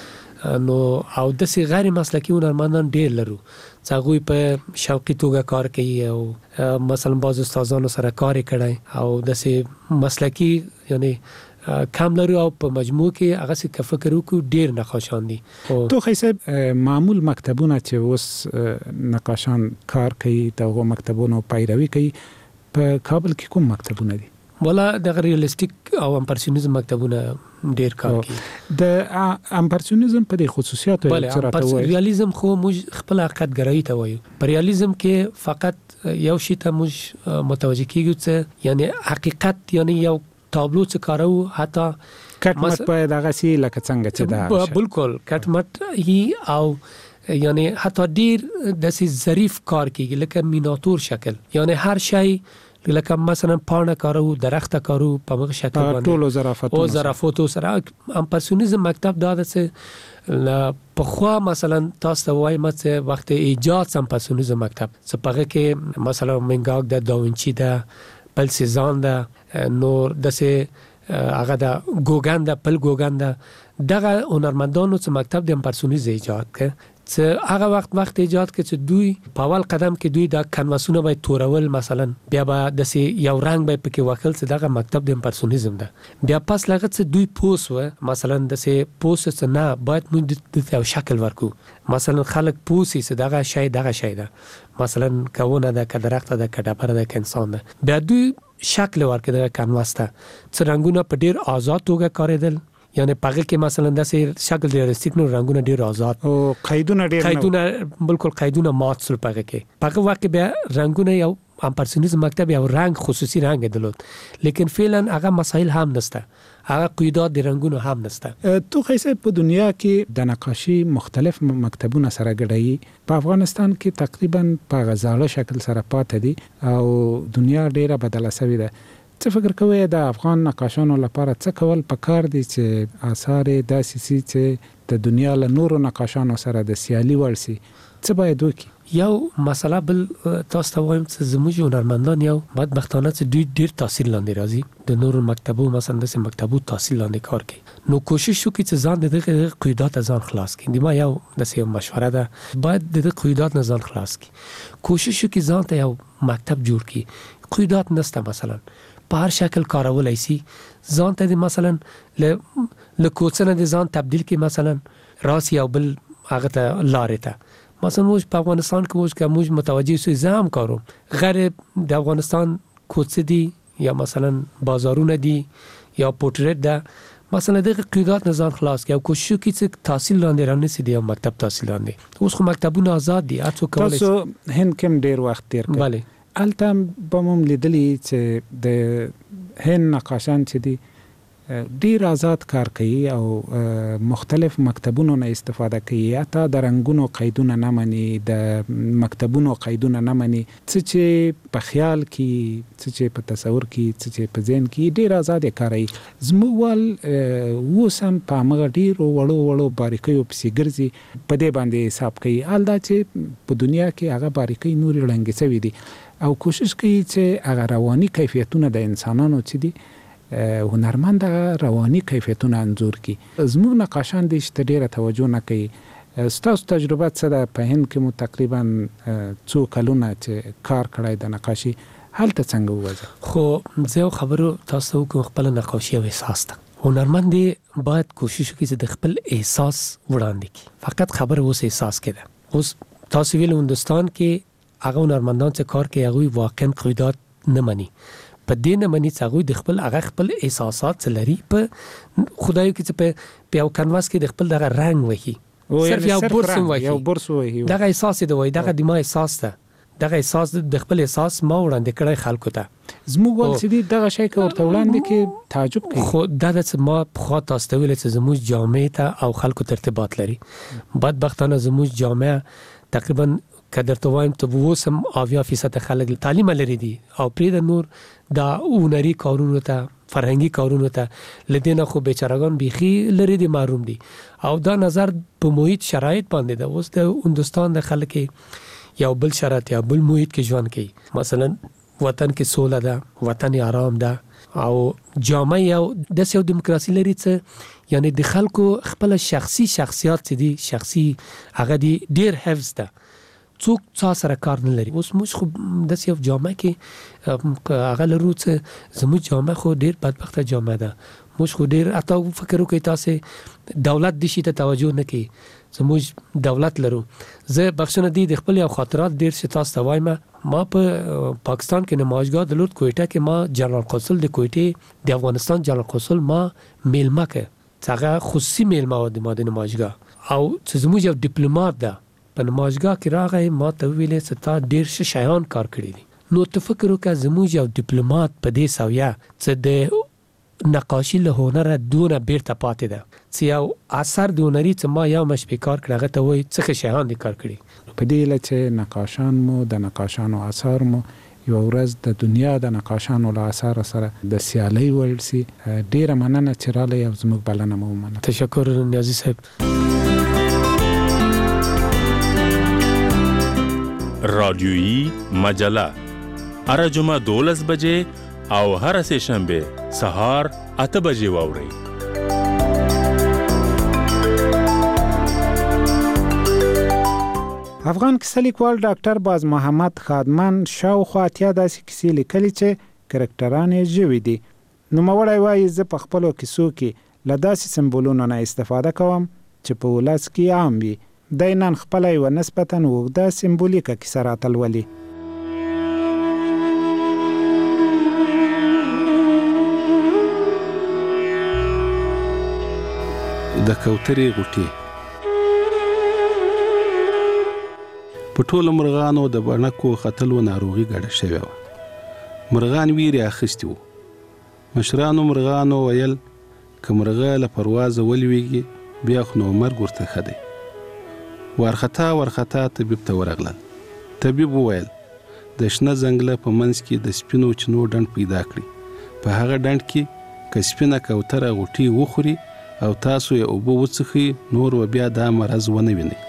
نو او داسې غیر مسلکی هنرمندان ډېر لرو چې هغوی په شوقي توګه کار کوي او مثلا بعض استادانو سره کار کړی، او داسې مسلکی یعنی کم لرو. او په مجموع کې هغه څه که فکر وکړو ډېر نقاشان دي.
تو خیصه معمول مکتبونه چې اوس نقاشان کار کوي د هغو مکتبونو پیروي کوي، په کابل کې کوم مکتبونه دي؟
والا د ریالستیک او امپرسیونیزم مکتبونه ډېر کار کوي.
د امپرسیونیزم په دې خصوصیاتو
څه راته وایي؟ ریالیزم خو موږ خپل حقیقت ګرایي ته وایو. په ریالیزم کې فقط یو شی ته موږ متوجه کیږو چې یعنی حقیقت یعنی یو تابلو چې کارو حتی
کټ مټ په دغه سی لکه څنګه چې دا
بالکل کټ مټ هی او یعنی حتی ډیر داسې ظریف کار کیږي لکه میناتور شکل، یعنی هر شی لکه مثلا پاڼه کارو، درخت کارو په مغه شکل باندې
ټولو
ظرافتو سره. امپرسیونیزم مکتب دا چې په خوا مثلا تاسو وایم چې وخت ایجاد امپرسیونیزم مکتب چې پغه کې مثلا منګاګ د داوینچی ده، بل سیزان ده، نور دسه هغه د ګوګان ده، پل ګوګان ده، دغه هنرمندانو چې مکتب د امپرسیونیزم ایجاد کړ، چې هغه وخت ایجاد کړ چې دوی په اول قدم کې دوی د کنواسونه به تورول، مثلا بیا به دسه یو رنگ به پکې وکړل چې دغه مکتب د امپرسیونیزم ده. بیا پس لغه چې دوی پوس و مثلا دسه پوس چې نه باید موږ د یو شکل ورکو، مثلا خلک پوسی چې دغه شی ده، مثلا کونه ده، که درخت ده، که ډبره ده، که انسان ده، بیا دوی شکل ورکړه د کنواس ته چې رنگونه په ډیر آزاد توګه کاریدل، یعنی پغه کې مثلا داسې شکل ریالستیک نو رنگونه ډیر آزاد
او قیدونه
بالکل قیدونه مات سول. پغه کې پغه واقع بیا رنگونه یو امپرسیونیزم مکتب یو رنگ خصوصي رنگ درلود، لیکن فعلا هغه مسائل هم نسته، هغه قیودات د رنگونو هم نسته.
تو خیسه په دنیا کې د نقاشي مختلف مکتبونه سره ګډي، په افغانستان کې تقریبا په غزاله شکل سره پاتې دي او دنیا ډیره بدله شوې ده. څه فکر کوئ د افغان نقاشانو لپاره څه کول پکار دي چې آثار داسې سي چې د دنیا له نورو نقاشانو سره د سیالي وړ سي؟ څه باید وکړي؟
یو مسله بل تاسو ته وایم چې زموږ هنرمندان یو بدبختانه چې دوی ډیر تحصیل لاندې راځي، د نورو مکتبو مثلا د مکتبو تحصیل لاندې کار کوي، نو کوشش وکړي چې ځان د دغه قیودات ځان خلاص کړي. ما یو د مشوره ده باید د دغه قیودات ځان خلاص کړي، کوشش وکړي ځان ته یو مکتب جوړ کړي. قیودات نسته، مثلا په هر شکل کارولای شي، ځان ته مثلا له کوڅه نه ځان تبدیل کړي، مثلا راس یو بل هغه ته لارې ته. مثلا موږ په افغانستان کې موږ متوجه شو زم کارو غیر د افغانستان کوڅه دي یا مثلا بازارونه دي یا پورټریټ ده، مثلا دغه قیودات نظام خلاص کې او کوشش وکړي چې تحصیل لاندې رانه دي یا مکتب تحصیل لاندې. اوس خو مکتبونه آزاد دي، هر څوک کولای شي.
تاسو هند کې ډیر وخت تیر کړ،
بله
الته به مم لیدلی چې د هند نقاشان چې دي ډیر آزاد کار کوي او مختلف مکتبونو نه استفاده کوي، حتی د رنگونو قیدونه نه مني، د مکتبونو قیدونه نه مني، څه چې په خیال کې، څه چې په تصور کې، څه چې په ذهن کې ډیر آزاد کاروي. زموږ ول وسم په هغه ډیر وړو باریکیو پسې ګرځي، په دې باندې حساب کوي حال دا چې په دنیا کې هغه باریکۍ نوري رنګ سوي دي او کوشش کوي چې هغه رواني کیفیتونه د انسانانو چې دي هنرمند رواني کیفیتونه انځور کی. زموږ نقاشان دې چې ډیره توجه نه کوي. ستاسو تجربه څه ده؟ په هند کې مو تقریبا څو کلونه چې کار کړی د نقاشي، هلته څنګه وځه؟
خو زه خبرو تاسو کوم خپل نقاشي او احساس ته هنرمند باید کوشش وکړي چې د خپل احساس وړاندې کړي. فقط خبر اوس احساس کړه. اوس تاسو ویل هندستان کې هغه هنرمندان چې کار کوي هغه واقعا قیودات نه مني، په دې نه مني چې هغه د خپل احساسات لري. په خدایو کې چې په یو کانواس کې د خپل دغه رنگ وهي، صرف یو برس وهي، دغه احساس دی وای، دغه د ما احساس ده، دغه احساس د خپل احساس ما وړاندې کړی خلکو ته.
زموږ ول چې دغه شی کې ورته وړاندې کې تعجب کوي.
خو دا چې ما خو تاسو ته ویل چې زموږ جامعه ته او خلکو ترتیبات لري. بدبختانه زموږ جامعه تقریبا کدرته وایم ته وسم 80% خلک تعلیم لري دي او پرې د نور دا هنري کارونو ته، فرهنګي کارونو ته لدینه خو بیچارهګان بيخي لري دي، محروم دي. او دا نظر په محیط شرایط باندې ده. اوس د هندستان د خلک یو بل شرایط یا بل محیط کې ژوند کوي. مثلا وطن کې سوله ده، وطن آرام ده او جامعه یو د سیو دیموکراسي لري څه، یعنی د خلکو خپل شخصیت دي، شخصي هغه دي ډیر حفظ ده، څوک څا سره کار نه لري. اوس موږ خو د سیف جامعه کې هغه لرو چې زموږ جامعه خو ډیر بدبخته جامعه ده. موږ خو ډیر اته فکر وکړئ تاسو دولت د شي ته توجه نه کوي. زموږ دولت لرو. زه بخښنه دي د خپل یو خاطرات ډیر څه تاسو ته وایم. ما په پاکستان کې نمایشګاه د لوټ کوټه کې ما جنرال قونسل د کوټې د افغانستان جنرال قونسل ما میلمه کې څنګه خصوصي میلمه و د ما د نمایشګاه او چې زموږ یو ډیپلوماټ ده په نمایشګاه کې راغی، ما ته ویلې چې تا ډیر څه شیان کار کړی دي. نو ته فکر وکړه زموږ یو ډیپلوماټ په دې سویه چې د نقاشي له هنره دونه بیرته پاتې ده چې یو اثر د هنري چې ما یو مشپې کار کړی هغه ته وایي څه شیان دي کار کړي.
په دې لته چې نقاشان مو د نقاشانو اثر مو یو ورځ د دنیا د نقاشانو له اثر سره د سیالي ورسي. ډیره مننه چې راغلی او زموږ بلنه مو ومنه.
تشکر نیازی صاحب.
رادیویی مجله هر جمعه 12 بجې او هر سه شنبه سهار 8 بجې واورئ.
افغان کیسه لیکوال ډاکټر باز محمد خادمان شاوخوا اتیا داسې کیسې لیکلي چې کرکټران یې ژوي دي. نوموړی وایي زه په خپلو کیسو کې له داسې سمبولونو نه استفاده کوم چې په ولس کې عام وي. دی نن خپله یوه نسبتاً اوږده سمبولیکه کیسه راته لولي.
د کوترې غوټې. په ټولو مرغانو د بڼکو ختلو ناروغي ګډه شوې وه. مرغان ویرې اخیستي وو. مشرانو مرغانو ویل که مرغه له پروازه ولویږي بیا خو نو مرګ ورته ښه دی. وارخطا طبیب ته ورغلل. طبیب وویل د شنه ځنګله په منځ کې د سپینو چینو ډنډ پیدا کړي. په هغه ډنډ کې که سپینه کوتره غوټې وخوري او تاسو یې اوبه وڅښئ نور و بیا دا مرض ونه وینئ.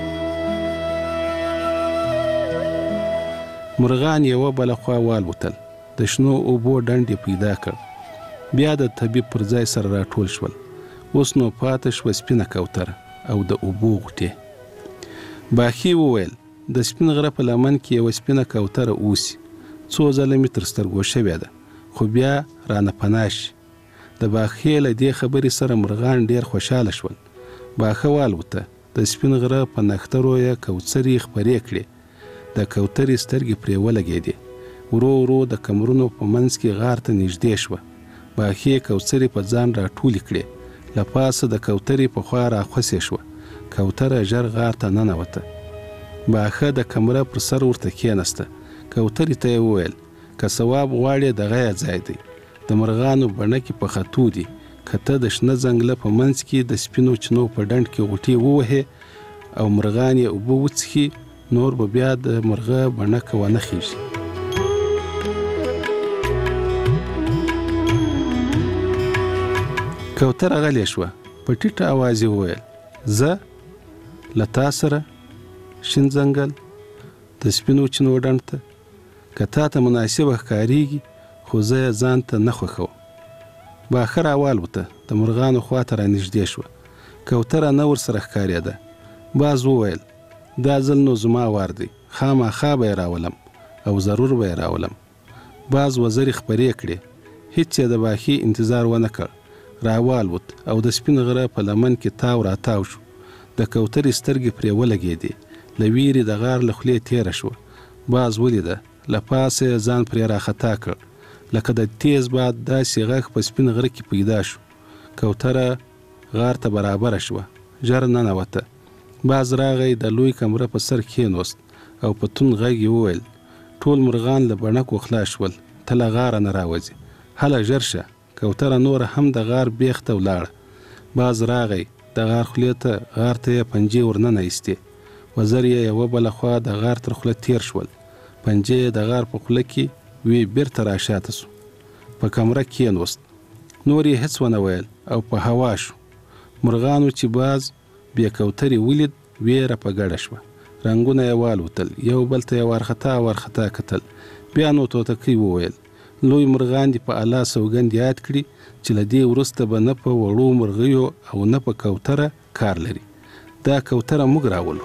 مرغان یوه بله خوا والوتل. د شنو اوبو ډنډ یې پیدا کړ. بیا د طبیب پر ځای سره راټول شول. اوس نو پاتې شوه سپینه کوتره او د اوبو غوټې. باخي وویل د سپین غره په لمن کې یوه سپینه کوتره اوسي. څو ځله مې تر سترګو شوې ده خو بیا رانه پناه شي. د باخي له دې خبرې سره مرغان ډېر خوشحاله شول. باښه والوته. د سپین غره په نښترو یې کوترې خپرې کړې. د کوترې سترګې پرې ولګېدې. ورو ورو د کمرونو په منځ کې غار ته نږدې شوه. باخي کوترې په ځان راټولې کړې. له پاسه د کوترې په خوا راخوسې شوه. کوتره ژر غار ته ننوته. باښه د کمره پر سر ورته کېناسته. کوترې ته یې وویل که ثواب غواړې دغه یې ځای دی. د مرغانو بڼکې په خطو دي کته د شنه ځنګله په منځ کې د سپینو چنو په ډنډ کې غوټې ووهې او مرغان یې اوبه وڅښي، نور به بیا د مرغه بڼکه ونه خیږي. کوتره غلې شوه، په ټیټه اواز یې وویل: زه له تا سره شین ځنګل د سپینو چنو ډنډ ته، که تا ته مناسبه ښکارېږي، خو زه یې ځان ته نه خوښوم. باښه راوالوته، د مرغانو خواته رانږدې شوه. کوتره نه ورسره ښکارېده. باز وویل: دا ځل نو زما وار دی، خامخا به یې راولم او ضرور به یې راولم. باز وزرې خپرې کړې، هیڅ یې د باښې انتظار ونه کړ. راوالوت او د سپین غره په لمن کې تاو راتاو شو. د کوترې سترګې پرې ولګېدې، له ویرې د غار له خولې تېره شوه. باز ولیده، له پاسه یې ځان پرې راخطا کړ، لکه د تیز باد داسې غږ په سپین غره کې پیدا شو. کوتره غار ته برابره شوه، ژر ننوته. باز راغی، د لوی کمره په سر کېنوست او په توند غږ یې وویل: ټول مرغان له بڼکو خلاص شول، ته له غاره نه راوځې، هله ژر شه. کوتره نوره هم د غار بیخ ته ولاړه. باز راغی، د غار خولې ته غار ته یې پنجې ورننه ایستې. وزر یې یوه بله خوا د غار تر خوله تیر شول. پنجې یې د غار په خوله کې وی بیرته راشاته سو. په کمره کېنوست، نور یې هېڅ ونه ویل او په هوا شو. مرغانو چې باز بیا کوترې ولید، ویره په ګډه شوه. رنګونه یې والوتل، یو بل ته یې وارخطا کتل. بیا نو توتکۍ وویل: لوی مرغان دې په الله سوګند یاد کړي چې له دې وروسته به نه په وړو مرغیو او نه په کوتره کار لري. دا کوتره موږ راولو.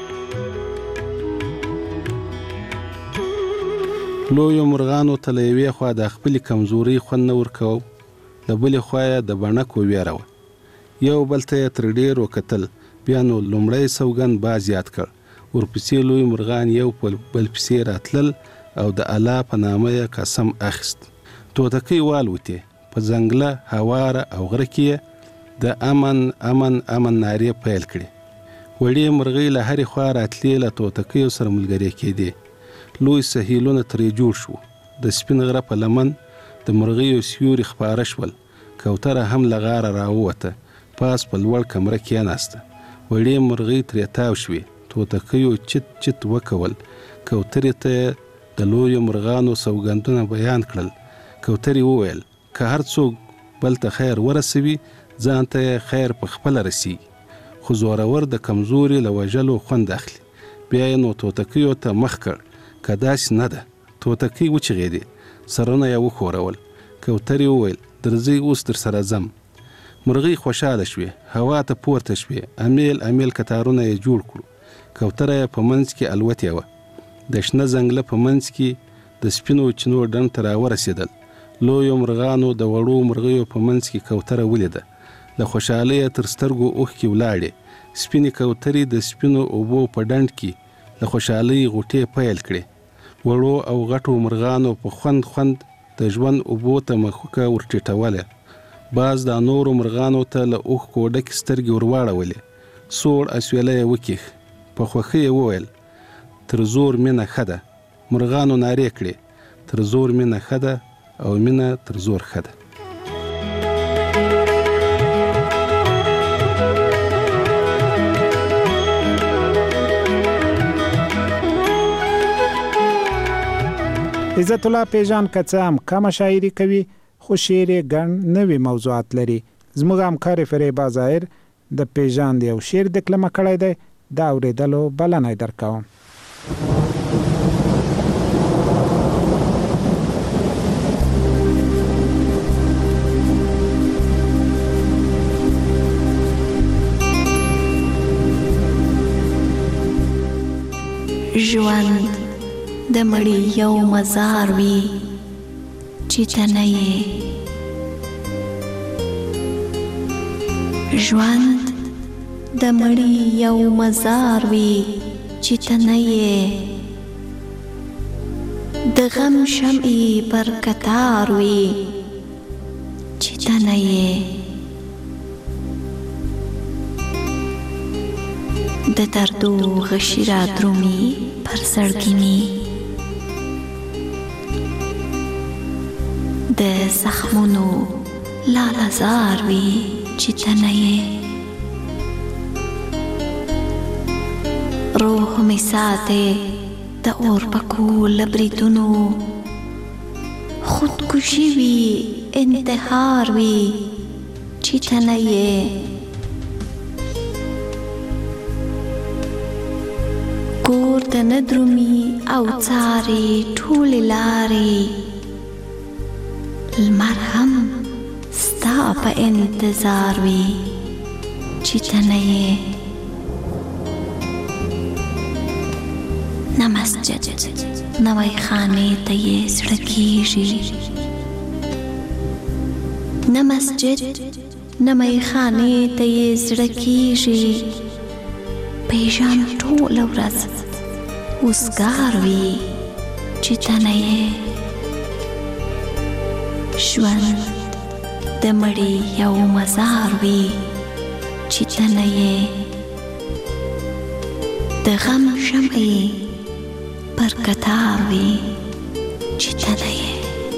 لویو مرغانو ته له یوې خوا د خپلې کمزورۍ خوند نه ورکوه، له بلې خوا یې د بڼکو ویره وه. یو بل ته یې تر ډېر وکتل. بیا نو لومړی سوګند باز یاد کړ. ورپسې لوی مرغان یو په بل پسې راتلل او د الله په نامه یې قسم اخیست. توتکۍ والوتې، په ځنګله، هواره او غره کې د امن امن امن نارې پیل کړې. وړې مرغۍ له هرې خوا راتلې، له توتکیو سره ملګرې کېدې. لوی سهیلونه ترې جوړ شو. د سپین غره په لمن د مرغیو سیوري خپاره شول. کوتره هم له غاره راووته، پاس په لوړ کمره کېناسته. وړې مرغۍ ترې تاو شوې. توتکیو چت چت وکول. کوترې ته د لویو مرغانو سوګندونه بیان کړل. کوترې وویل: که هر څوک بل ته خیر ورسوي، ځان ته خیر په خپله رسیږي، خو زورور د کمزوري له وژلو خوند اخلي. بیا یې نو توتکیو ته مخ کړ. که داسې نه ده. توتکۍ وچغېدې، سرونه یې وښورول. کوترې وویل: درځئ، اوس در سره ځم. مرغۍ خوشحاله شوې، هوا ته پورته شوې. امیل امیل کتارونه یې جوړ کړو. کوتره یې په منځ کې الوتې وه. د شنه ځنګله په منځ کې د سپینو چنو ډنډ ته راورسېدل. لویو مرغانو د وړو مرغیو په منځ کې کوتره ولیده. له خوشحالۍ تر سترګو اوښکې ولاړې. سپینې کوترې د سپینو اوبو په ډنډ کې له خوشحالۍ غوټې پیل کړې. وړو او غټو مرغانو په خوند د ژوند اوبو ته مخوکه ورټیټوله. باز د نورو مرغانو ته له اوښکو ډکې سترګې ورواړولې. سوړ اسویلی یې وکیښ. په خوښۍ یې وویل: تر زور مینه ښه ده. مرغانو نارې کړې: تر زور مینه ښه ده او مینه تر زور ښه ده.
عزت الله پیژان که څه هم کمه شاعري کوي، خو شعر یې ګڼ نوي موضوعات لري. زموږ همکار فریبا ظاهر د پیژان یو شعر دکلمه کړی دی، دا اورېدلو بلنه درکوم.
ژوند د مړي یو مزار وي چې ته نه یې. ژوند د مړي یو مزار وي چې ته نه یې. د غم شمعې پر کتار وي چې ته نه یې. د دردو غشي را درومي پر زړګي، د زخمونو لاله‌زار وي چې ته نه یې. روح مې ساتې د اور په کور له بریدونو، خودکشي وي انتحار وي چې ته نه یې. کور ته نه درومي او څارې ټولې لارې، لمر هم ستا په انتظار وي چې ته نه یې. نه مسجد نوی خانې ته یې زړه کېږي، نه مسجد نوی خانې ته یې زړه کېږي. پیژان ټوله ورځ وزګار وي چې ته نه یې. ژوند د مړي یو مزار وي چې ته نه یې. د غم شمعې پر کتار وي چې ته نه یې.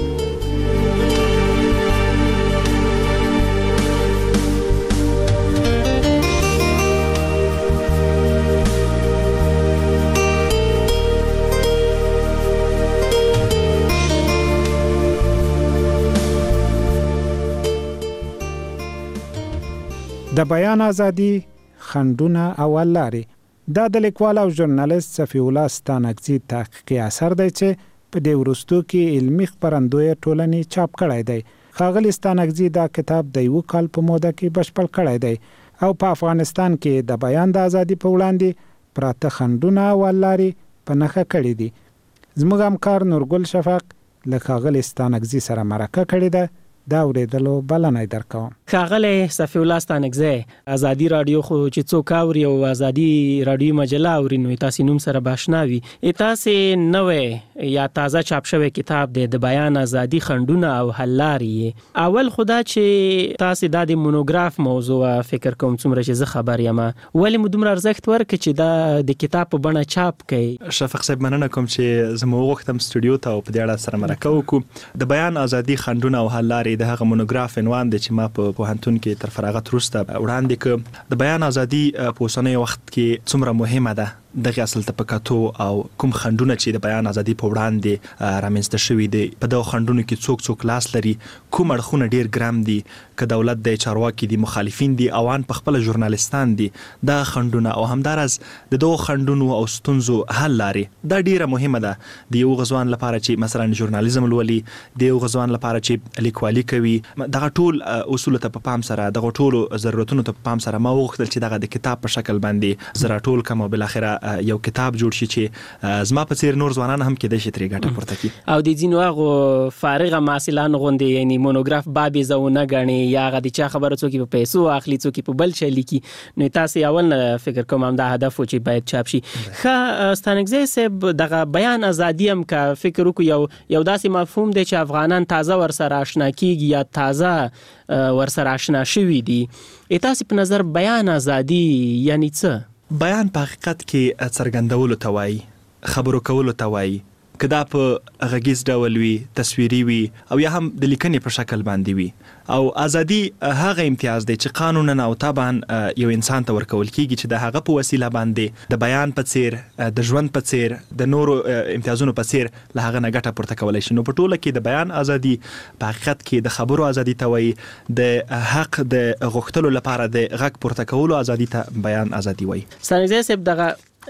د بیان ازادي، خنډونه او لارې دا د لیکوال او ژورنالیست صفی الله ستانکزي تحقیقي اثر دی چې په دې وروستو کې علمي خپرندوی ټولنې چاپ کړی دی. ښاغلي ستانکزي دا کتاب د 1 کال په موده کې بشپړ کړی دی او په افغانستان کې د بیان د ازادي په وړاندې پراته خنډونه او لارې په نښه کړي دي. زموږ همکار نورګل شفق له ښاغلي ستانکزي سره مرکه کړې ده. دا اورېدلو بلنه درکوم.
ښاغلی صفی الله ستانکزی، ازادي راډیو خو چې څوک اوري او ازادي راډیو مجله اوري نو تاسې نوم سره باشنا وي. تاسې نوې یا تازه چاپ شوی کتاب دی د بیان ازادي، خنډونه او حل لارې. اول خدا چې تاسې دا د مونوګراف موضوع فکر کوم څومره چې زه خبر یم، ولې مو دومره ارزښت ورکړ چې دا د کتاب په بڼه چاپ کړئ؟
شفق صاحب، مننه کوم چې زه مو وغوښتم سټوډیو ته او په دې اړه سره مرکه وکړو. د بیان ازادي، خنډونه او حل لارې د هغه مونوګراف عنوان دی چې ما په پوهنتون کې تر فراغت وروسته وړاندې کړ. د بیان ازادي په اوسنی وخت کې څومره مهمه ده، دغه اصل ته پکاتو او کوم خنډونه چې د بیان ازادي په وړاندې رامنځته شوي دي، په دغه خنډونو کې څوک لاس لري، کوم اړخونه ډیر ګرام دي، که دولت د چارواکي دي، مخالفین دي، اوان په خپل ژورنالیستان دي، دا خنډونه او همدارس د دغه خنډونو او ستونزو حل لاري دا ډیره مهمه ده. د یو غزوان لپاره چې مثلا ژورنالیزم لولي، د یو غزوان لپاره چې لیکوالي کوي، دغه ټول اصول ته په پام سره، دغه ټول ضرورتونو ته په پام سره ما وغوښتل چې دغه د کتاب په شکل باندې زرا ټول کوم او بل اخره یو کتاب جوړ شي چې زما په څیر نور ځوانان هم کېدای شي ترې ګټه پورته کړي.
او د ځینو هغو فارغه محصلانو غوندې یعنی مونوګراف بابې زونه غني یا هغه د چا خبره څوک په پیسو اخلي، څوک په بل شي لیکي، نو تاسو اول فکر کوم هم دا هدف و چې باید چاپ شي. ښه ستانکزی صاحب، دغه بیان ازادي هم کا فکر وکړو یو داسې مفهوم دی چې افغانان تازه ورسره آشنا کیږي یا تازه ورسره آشنا شوي دي. تاسو په نظر بیان ازادي یعنی څه؟
بیان په حقیقت کې څرګندولو ته وایي، خبرو کولو ته وایي، که دا په غږیز ډول وي، تصویري وي او یا هم د لیکنې په شکل باندې وي. او ازادي هغه امتیاز دی چې قانونا او طبعا یو انسان ته ورکول کیږي چې د هغه په وسیله باندې د بیان په څیر، د ژوند په څیر، د نورو امتیازونو په څیر له هغه نه ګټه پورته کولای شي. نو په ټوله کې د بیان ازادي په حقیقت کې د خبرو ازادي ته وایي، د حق د غوښتلو لپاره د غږ پورته کولو ازادي ته بیان ازادي وایي.
ستانکزی صاحب، دغه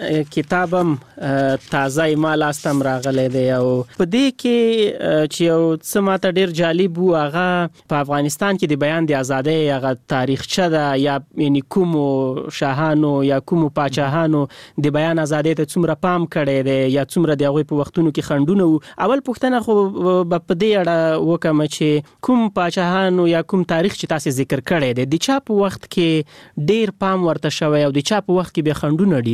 کتابم تازه ما لاستم راغلی دی او په دې کې چې یو څه ماته ډیر جالب و، هغه په افغانستان کې د بیان د ازادۍ هغه تاریخچه ده یا یعنی کومو شاهانو یا کومو پاچاهانو د بیان ازادۍ ته څومره پام کړی دی یا څومره د هغوی په وختونو کې خنډونه وو. اول پوښتنه خو په دې اړه وکړم چې کوم پاچاهانو یا کوم تاریخ چې تاسو ذکر کړی دی د چا په وخت کې ډیر پام ورته شوی او د چا په وخت کې به خنډونه ډیر وو؟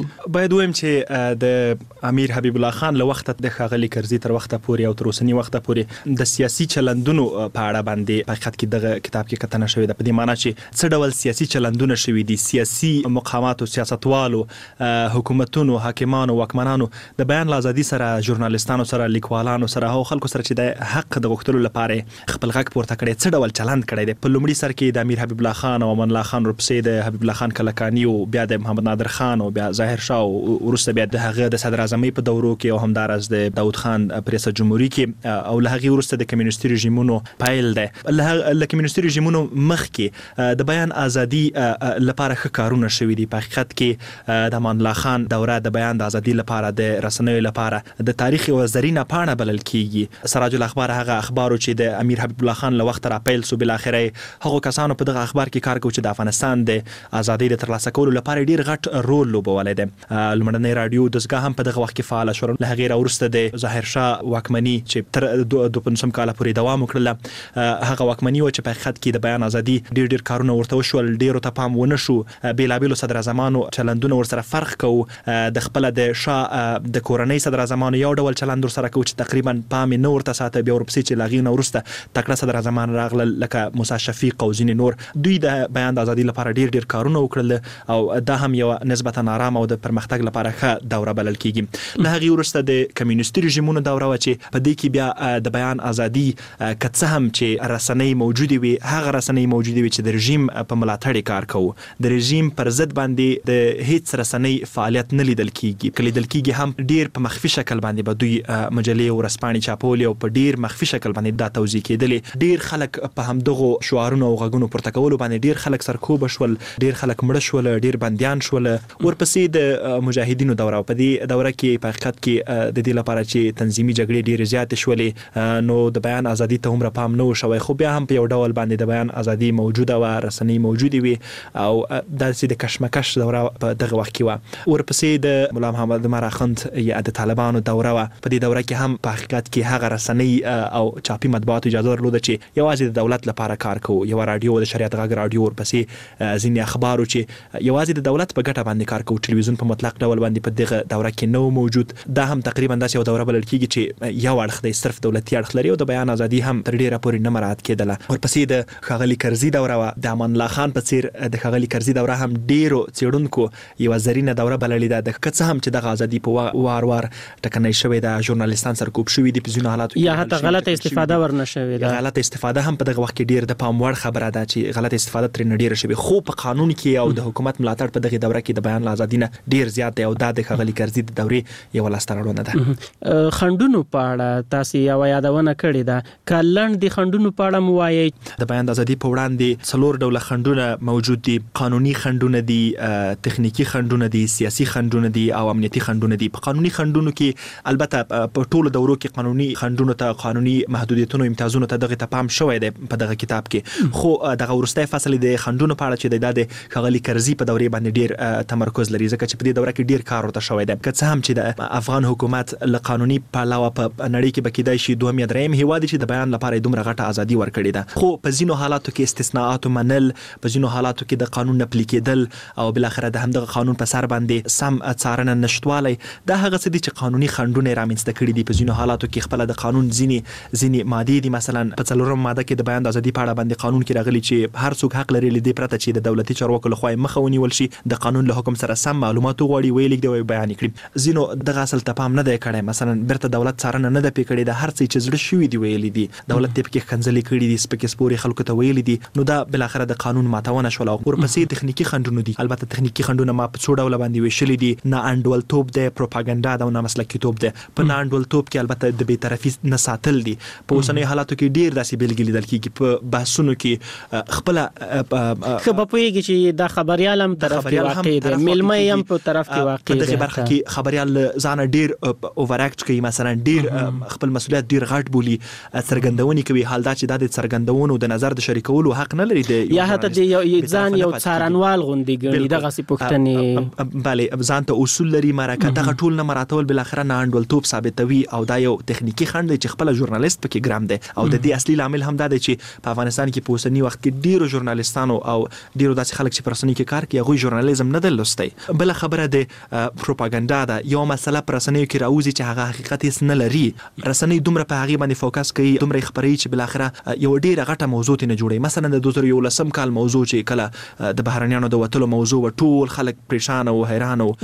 باید وایم چې د امیر حبیب الله خان له وخته د ښاغلي کرزي تر وخته پورې او تر اوسني وخته پورې د سیاسي چلندونو په اړه باندې په حقیقت کې دغه کتاب کې کتنه شوې ده، په دې معنی چې څه ډول سیاسي چلندونه شوي دي، سیاسي مقاماتو، سیاستوالو، حکومتونو، حاکمانو، واکمنانو د بیان له ازادي سره، ژورنالیستانو سره، لیکوالانو سره، هغو خلکو سره چې د حق د غوښتلو لپاره خپل غږ پورته کړی، څه ډول چلند کړی دی. په لومړي سر کې د امیر حبیب الله خان او امان الله خان ورپسې د حبیب الله خان کلکاني او بیا د محمد نادر خان او بیا ظاهر شاه او وروسته بیا د هغه د صدر اعظمۍ په دورو کې او همداراز د داود خان په ریاست جمهوریت کې او له هغې وروسته د کمیونستي رژیمونو پیل دی. له کمیونستي رژیمونو مخکې د بیان ازادي لپاره ښه کارونه شوي دي. په حقیقت کې د امان الله خان دوره د بیان د ازادي لپاره، د رسنیو لپاره د تاریخ یوه زرینه پاڼه بلل کیږي. سراج الاخبار هغه اخبارو چې د امیر حبیب الله خان له وخته راپیل سو، بالاخره هغو کسانو په دغه اخبار کې کار کوي چې د افغانستان د ازادۍ د ترلاسه کولو لپاره ډیر غټ رول لوبولی دی. لومړنۍ راډیو دستګاه هم په دغه وخت کې فعاله شول. له هغې راوروسته د ظاهر شاه واکمني چې تر 25 کاله پورې دوام وکړله، هغه واکمني وه چې په حقیقت کې د بیان ازادي ډیر کارونه ورته وشول، ډیرو ته پام ونه شو. بېلابېلو صدر اعظمانو چلندونه ورسره فرق کوو. د خپله د شاه د کورنۍ صدر اعظمانو یو ډول چلند ورسره کوو چې تقریبا پام یې نه ورته ساته. بیا ورپسې چې له هغې نه وروسته تکړه صدر اعظمان راغلل لکه موسی شفیق او ځینې نور، دوی د بیان د ازادي لپاره ډیر کارونه وکړل او دا هم یو نسبتا آرام او د پرمختګ لپاره ښه دوره بلل کیږي. له هغې وروسته د کمیونستي رژیمونو دوره وه چې په دې کې بیا د بیان ازادي که څه هم چې رسنۍ موجودې وي، هغه رسنۍ موجودې وي چې د رژیم په ملاتړ یې کار کوو. د رژیم پر ضد باندې د هیڅ رسنۍ فعالیت نه لیدل کیږي. که لیدل کیږي هم ډیر په مخفي شکل باندې به دوی مجلې او ورځپاڼې چاپولې او په ډیر مخفي شکل باندې دا توزیع کېدلې. ډیر خلک په همدغو شعارونو او غږونو پورته کولو باندې ډیر خلک سرکوبه شول، ډیر خلک مړه شول، ډیر بندیان شول. ورپسې د مجاهدینو دوره، په دې دوره کې په حقیقت کې د دې لپاره چې تنظیمي جګړې ډیرې زیاتې شولې، نو د بیان ازادي ته هومره پام نه و شوی. خو بیا هم په یو ډول باندې د بیان ازادي موجوده وه، رسنۍ موجودې وي او داسې د کشمکش دوره په دغه وخت کې وه. ورپسې د ملا محمد عمر اخند یا د طالبانو دوره وه. په دې دوره کې هم په حقیقت کې هغه رسنۍ او چاپي مطبوعاتو اجازه درلوده چې یوازې د دولت لپاره کار کوو. یوه راډیو د شریعت غږ راډیو، ورپسې ځینې اخبارو چې یوازې د دولت په ګټه باندې کار کوو. ټلویزیون په مطلق ډول باندې په دغه دوره کې نه موجود. دا هم تقریبا داسې یو دوره بلل کیږي چې یو اړخ دی، صرف دولتي اړخ لري او د بیان ازادي هم تر ډیره پورې نه مراعات کېدله. ورپسې د ښاغلي کرزي دوره وه. د امان الله خان په څیر د ښاغلي کرزي دوره هم ډیرو څېړونکو یوه زرینه دوره بللې ده. که څه هم چې دغه ازادي په وار ټکنۍ شوې ده، ژورنالیستان سرکوب شوي دي په ځینو حالاتو کې،
یا حتی غلطه استفاده ورنه شوې ده.
غلطه استفاده هم په دغه وخت کې ډیر د پام وړ خبره ده چې غلطه استفاده ترې ډیره شوې. خو په قانون کې او د حکومت ملاتړ په دغه دوره کې د بیان ازادي نه ډیر زیات دی او دا د ښاغلي کرزي د دورې یوه لاسته راوړنه ده.
خنډونو په اړه تاسې یوه یادونه کړې ده، که لنډ د خنډونو په اړه مو وایئ.
د بیان د ازادي په وړاندې 4 ډوله خنډونه موجود دي. قانوني خنډونه دي، تخنیکی خنډونه دي، سیاسي خنډونه دي او امنیتي خنډونه دي. په قانوني خنډونو کې البته په ټولو دورو کې قانوني خنډونو ته، قانوني محدودیتونو، امتیازونو ته دغه ته پام شوی دی په دغه کتاب کې. خو دغه وروستی فصل د خنډونو په اړه چې د ښاغلي کرزي په دورې باندې ډیر تمرکز لري، ځکه چې په دې دوره کې ډیر کار ورته شوی دی. که څه هم چې د افغان حکومت له قانوني پلوه په نړۍ کې به کیدای شي دویم یا دریم هیواد چې د بیان لپاره دومره غټه ازادي ورکړې ده، خو په ځینو حالاتو کې استثناءات منل، په ځینو حالاتو کې د قانون نه پلي کېدل او بالاخره د همدغه قانون په سر باندې سم څارنه نشتوالی، دا هغه څه دي چې قانوني خنډونه یې رامنځته کړي دي. په ځینو حالاتو کې خپله د قانون ځینې مادې دي، مثلا په 4 ماده کې د بیان د ازادي په اړه باندې قانون کې راغلي چې هر څوک حق لري له دې پرته چې د دولتي چارواکو لخوا مخه ونیول شي، د قانون له حکم سره سم معلومات وغواړي، ویې لیږدي او بیان کړي. ځینو دغه اصل ته پام نه دی کړی، مثلا بیرته دولت څارنه نه ده پې کړې، د هر څه چې زړه شوي دي ویلي دي، دولت یې پکې ښکنځلې کړي دي، سپکې سپورې خلکو ته ویلي دي، نو دا بالاخره د قانون ماتونه شوله. ورپسې تخنیکي خنډونه دي. البته تخنیکي خنډونه ما په څو ډوله باندې ویشلي دي. نه انډولتوب دی، پروپاګنډا ده او نه مسلکیتوب دی. په نه انډولتوب کې البته د بېطرفي نه ساتل دي. په اوسنیو حالاتو کې ډېر داسې بېلګې لیدل کېږي په بحثونو کې خپله
ښه به پوهېږي چې دا خبریال هم طرف کې واقع دی، میلمه هم په طرف کې واقع دی.
په دغې برخه کې خبریال ځانه ډېر اووراکټ کوي، مثلا ډېر خپل مسؤلیت ډېر غټ بولي، څرګندونې کوي. حال دا چې دا د څرګندونو د نظر د شریکولو حق نه لري، یا
حتی ځان یو څارنوال غوندې ګڼي. دغسې پوښتنې
بله ځان ته اصول لري، مرکه دغه ټول نه مراتول بالاخره نه انډولتوب ثابتوي او دا یو تخنیکي خنډ دی چې خپله ژورنالیست پکې ګرام دی. او د دې اصلي لامل هم دا دی چې په افغانستان کې په اوسني وخت کې ډېرو ژورنالیستانو او ډېرو داسې خلک چې په رسنیو کې کار کوي هغوی ژورنالیزم نه دی لوستی. بله خبره د پروپاګاندا ده. یو مسله پر رسنیو کې راوځي چې هغه حقیقت هیڅ نه لري. رسنۍ دومره په هغه باندې فوکس کوي، دومره خبري چې بل اخره یو ډیره غټه موضوع ته نه جوړي. مثلا د 2011 کال موضوع چې کله د بهرنیانو د وټلو موضوع و، ټول خلک پریشان او حیران او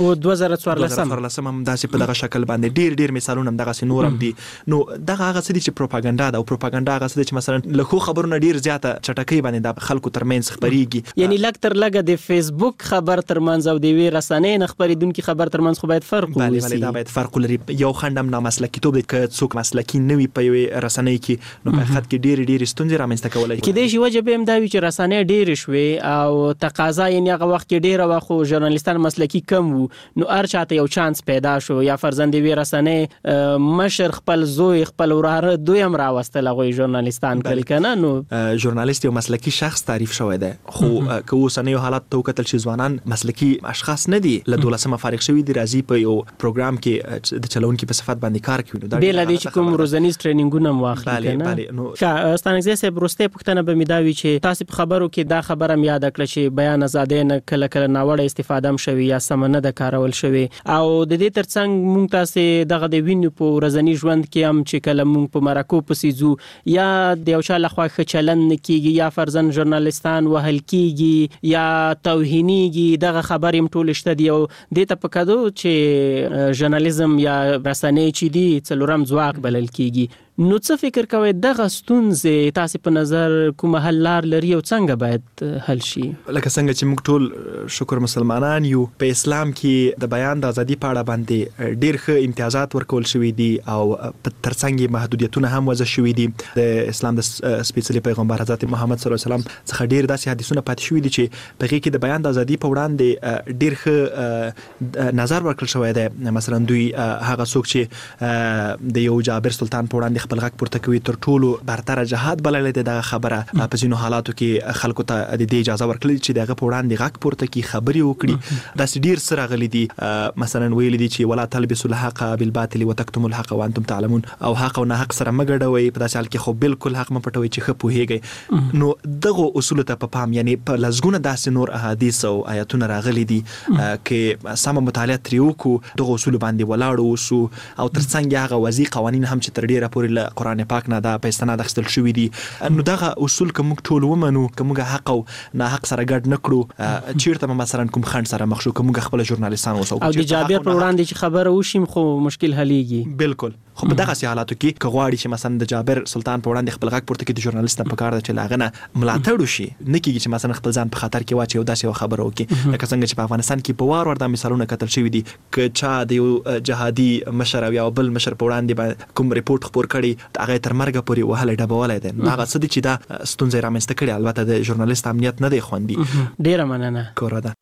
2014 هم داسې په دغه شکل باندې ډیر مثالونه هم دغه نورم دي. نو دغه هغه څه دي چې پروپاګاندا ده، او پروپاګاندا هغه څه دي چې مثلا له خو خبرونه ډیر زیاته چټکۍ باندې د خلکو ترمنځ خبريږي.
یعنی لږ تر لږه د فیسبوک خبر ترمنځ او د وی رسنۍ نه خبرېدونکو خبر ترمنځ خو باید فرق وي.
بله دا باید فرق ولري. یو خندم نامسلکیتوب دی که څوک مسلکی نه وي په یوې رسنۍ کې، نو په حقیقت کې ډېرې ستونزې رامنځته کولی
کېدای شي. وجه به هم دا وي چې رسنۍ ډېرې شوې او تقاضا یعنې هغه وخت کې ډېره وه، خو ژورنالیستان مسلکي کم وو، نو هر چاته یو چانس پیدا شو. یا فرضاً د یوې رسنۍ مشر خپل زوی خپل وراره دوی هم راوستل هغوی ژورنالیستان کړل که نه. نو
ژورنالیست یو مسلکي شخص تعریف شوی دی، خو که اوسنیو حالاتو ته وکتل چې ځوانان مسلکي اشخاص نه دي، له 12 فارغ شوي دي، راځي په یو پروګرام کې د چلونکي په صفت باندې کار کوي.
بېله دې چې کوم روزنیز ټرینینګونه هم واخلي که نه. ستانکزی صاحب وروستۍ پوښتنه به مې دا وي چې تاسې په خبرو کې دا خبره هم یاده کړه چې بیان ازادۍ نه کله کله ناوړه استفاده هم شوې یا سمه نه ده کارول شوې، او د دې ترڅنګ مونږ تاسې دغه د وینو په ورځني ژوند کې هم چې کله مونږ په مرکو پسې ځو یا د یو چا لخوا ښه چلند نه کېږي یا فرضاً ژورنالیستان وهل کېږي یا توهینېږي، دغه خبرې هم ټولې شته دي. او دې ته په کدو چې ژورنالیزم یا رسنۍ چې دي څلورم ځواک بلل کېږي، نو څه فکر کوئ دغه ستونزې تاسې په نظر کومه حل لار لري او څنګه باید حل شي؟
لکه څنګه چې موږ ټول شکر مسلمانان یو، په اسلام کې د بیان د ازادي په اړه باندې ډېر ښه امتیازات ورکول شوي دي او ترڅنګ یې محدودیتونه هم وضع شوي دي. د اسلام د سپېڅلي پیغمبر حضرت محمد صلی الله علیه وسلم څخه ډېر داسې حدیثونه پاتې شوي دي چې په هغې کې د بیان د ازادي په وړاندې ډېر ښه نظر ورکړل شوی دی. مثلا دوی هغه څوک چې د یو جابر سلطان په وړاندې خپل غږ پورته کوي تر ټولو برتره جهاد بللی دی. دغه خبره په ځینو حالاتو کې خلکو ته د دې اجازه ورکړي چې دغه په وړاندې غږ پورته کړي، خبرې وکړي. داسې ډېر څه راغلي دي. مثلا ویلي دي چې ولا تلبسوا الحق بالباطل وتكتموا الحق وانتم تعلمون، او حق او ناحق سره مه ګډوئ. په داسې حال کې خو بالکل حق مه پټوئ چې ښه پوهیږئ. نو دغو اصولو ته په پام، یعنې په لسګونه داسې نور احادیث او آیتونه راغلي دي کې سمه مطالعه ترې وکړو، دغو اصولو باندې ولاړ اوسو، او ترڅنګ یې هغه وضعي قوانین هم چې تر ډېره پورې له قرآن پاک نه دا په استناد اخیستل شوي دي. نو دغه اصول که موږ ټول ومنو، که موږ حق او ناحق سره ګډ نه کړو، چېرته به مثلا کوم خنډ سره مخ شو، که موږ خپله ژورنالیستان اوسو
او د جابر په وړاندې چې خبره وشي خو مشکل حلیږي.
بالکل. خو په دغسې حالاتو کې که غواړي چې مثلا د جابر سلطان په وړاندې خپل غږ پورته کړي، د ژورنالیست نه پکار ده چې له هغه نه ملاتړ وشي. نه کېږي چې مثلا خپل ځان په خطر کې واچوي او داسې یوه خبره وکړي. لکه څنګه چې په افغانستان کې په وار دا مثالونه کتل شوي دي، که چا د یو جهادي مشر او یا بل مشر په وړاندې کوم ریپورټ خپور کړي، هغه یې تر مرګه پورې وهلی ډبولی دی. نو هغه څه دي چې دا ستونزه یې رامنځته کړې. البته د ژورنالیست امنیت نه دی خوندي.
ډېره مننه.
کوره ده.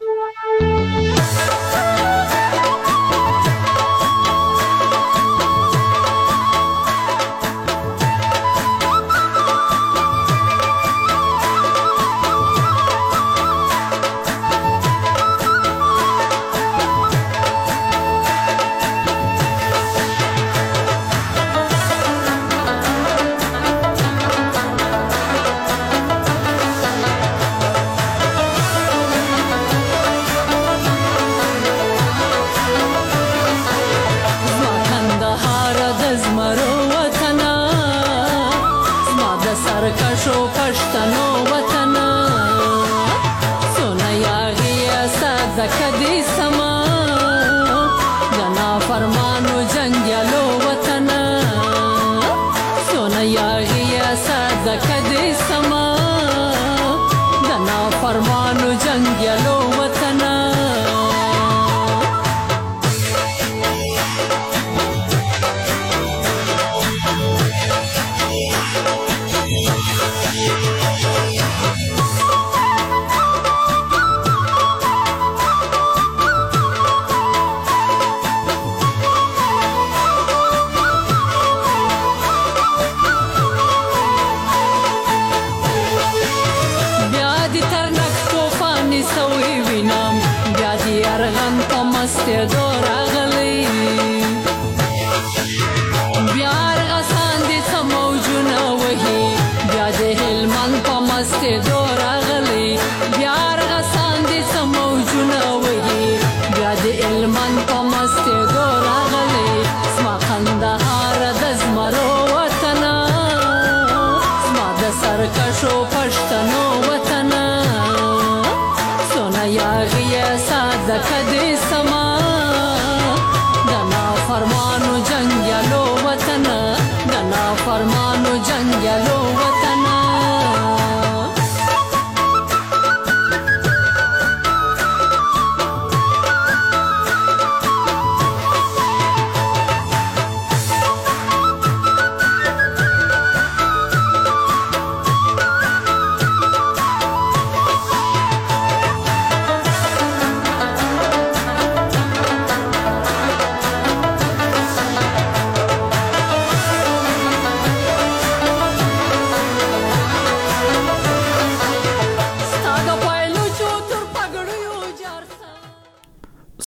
بیا د زکه دې سما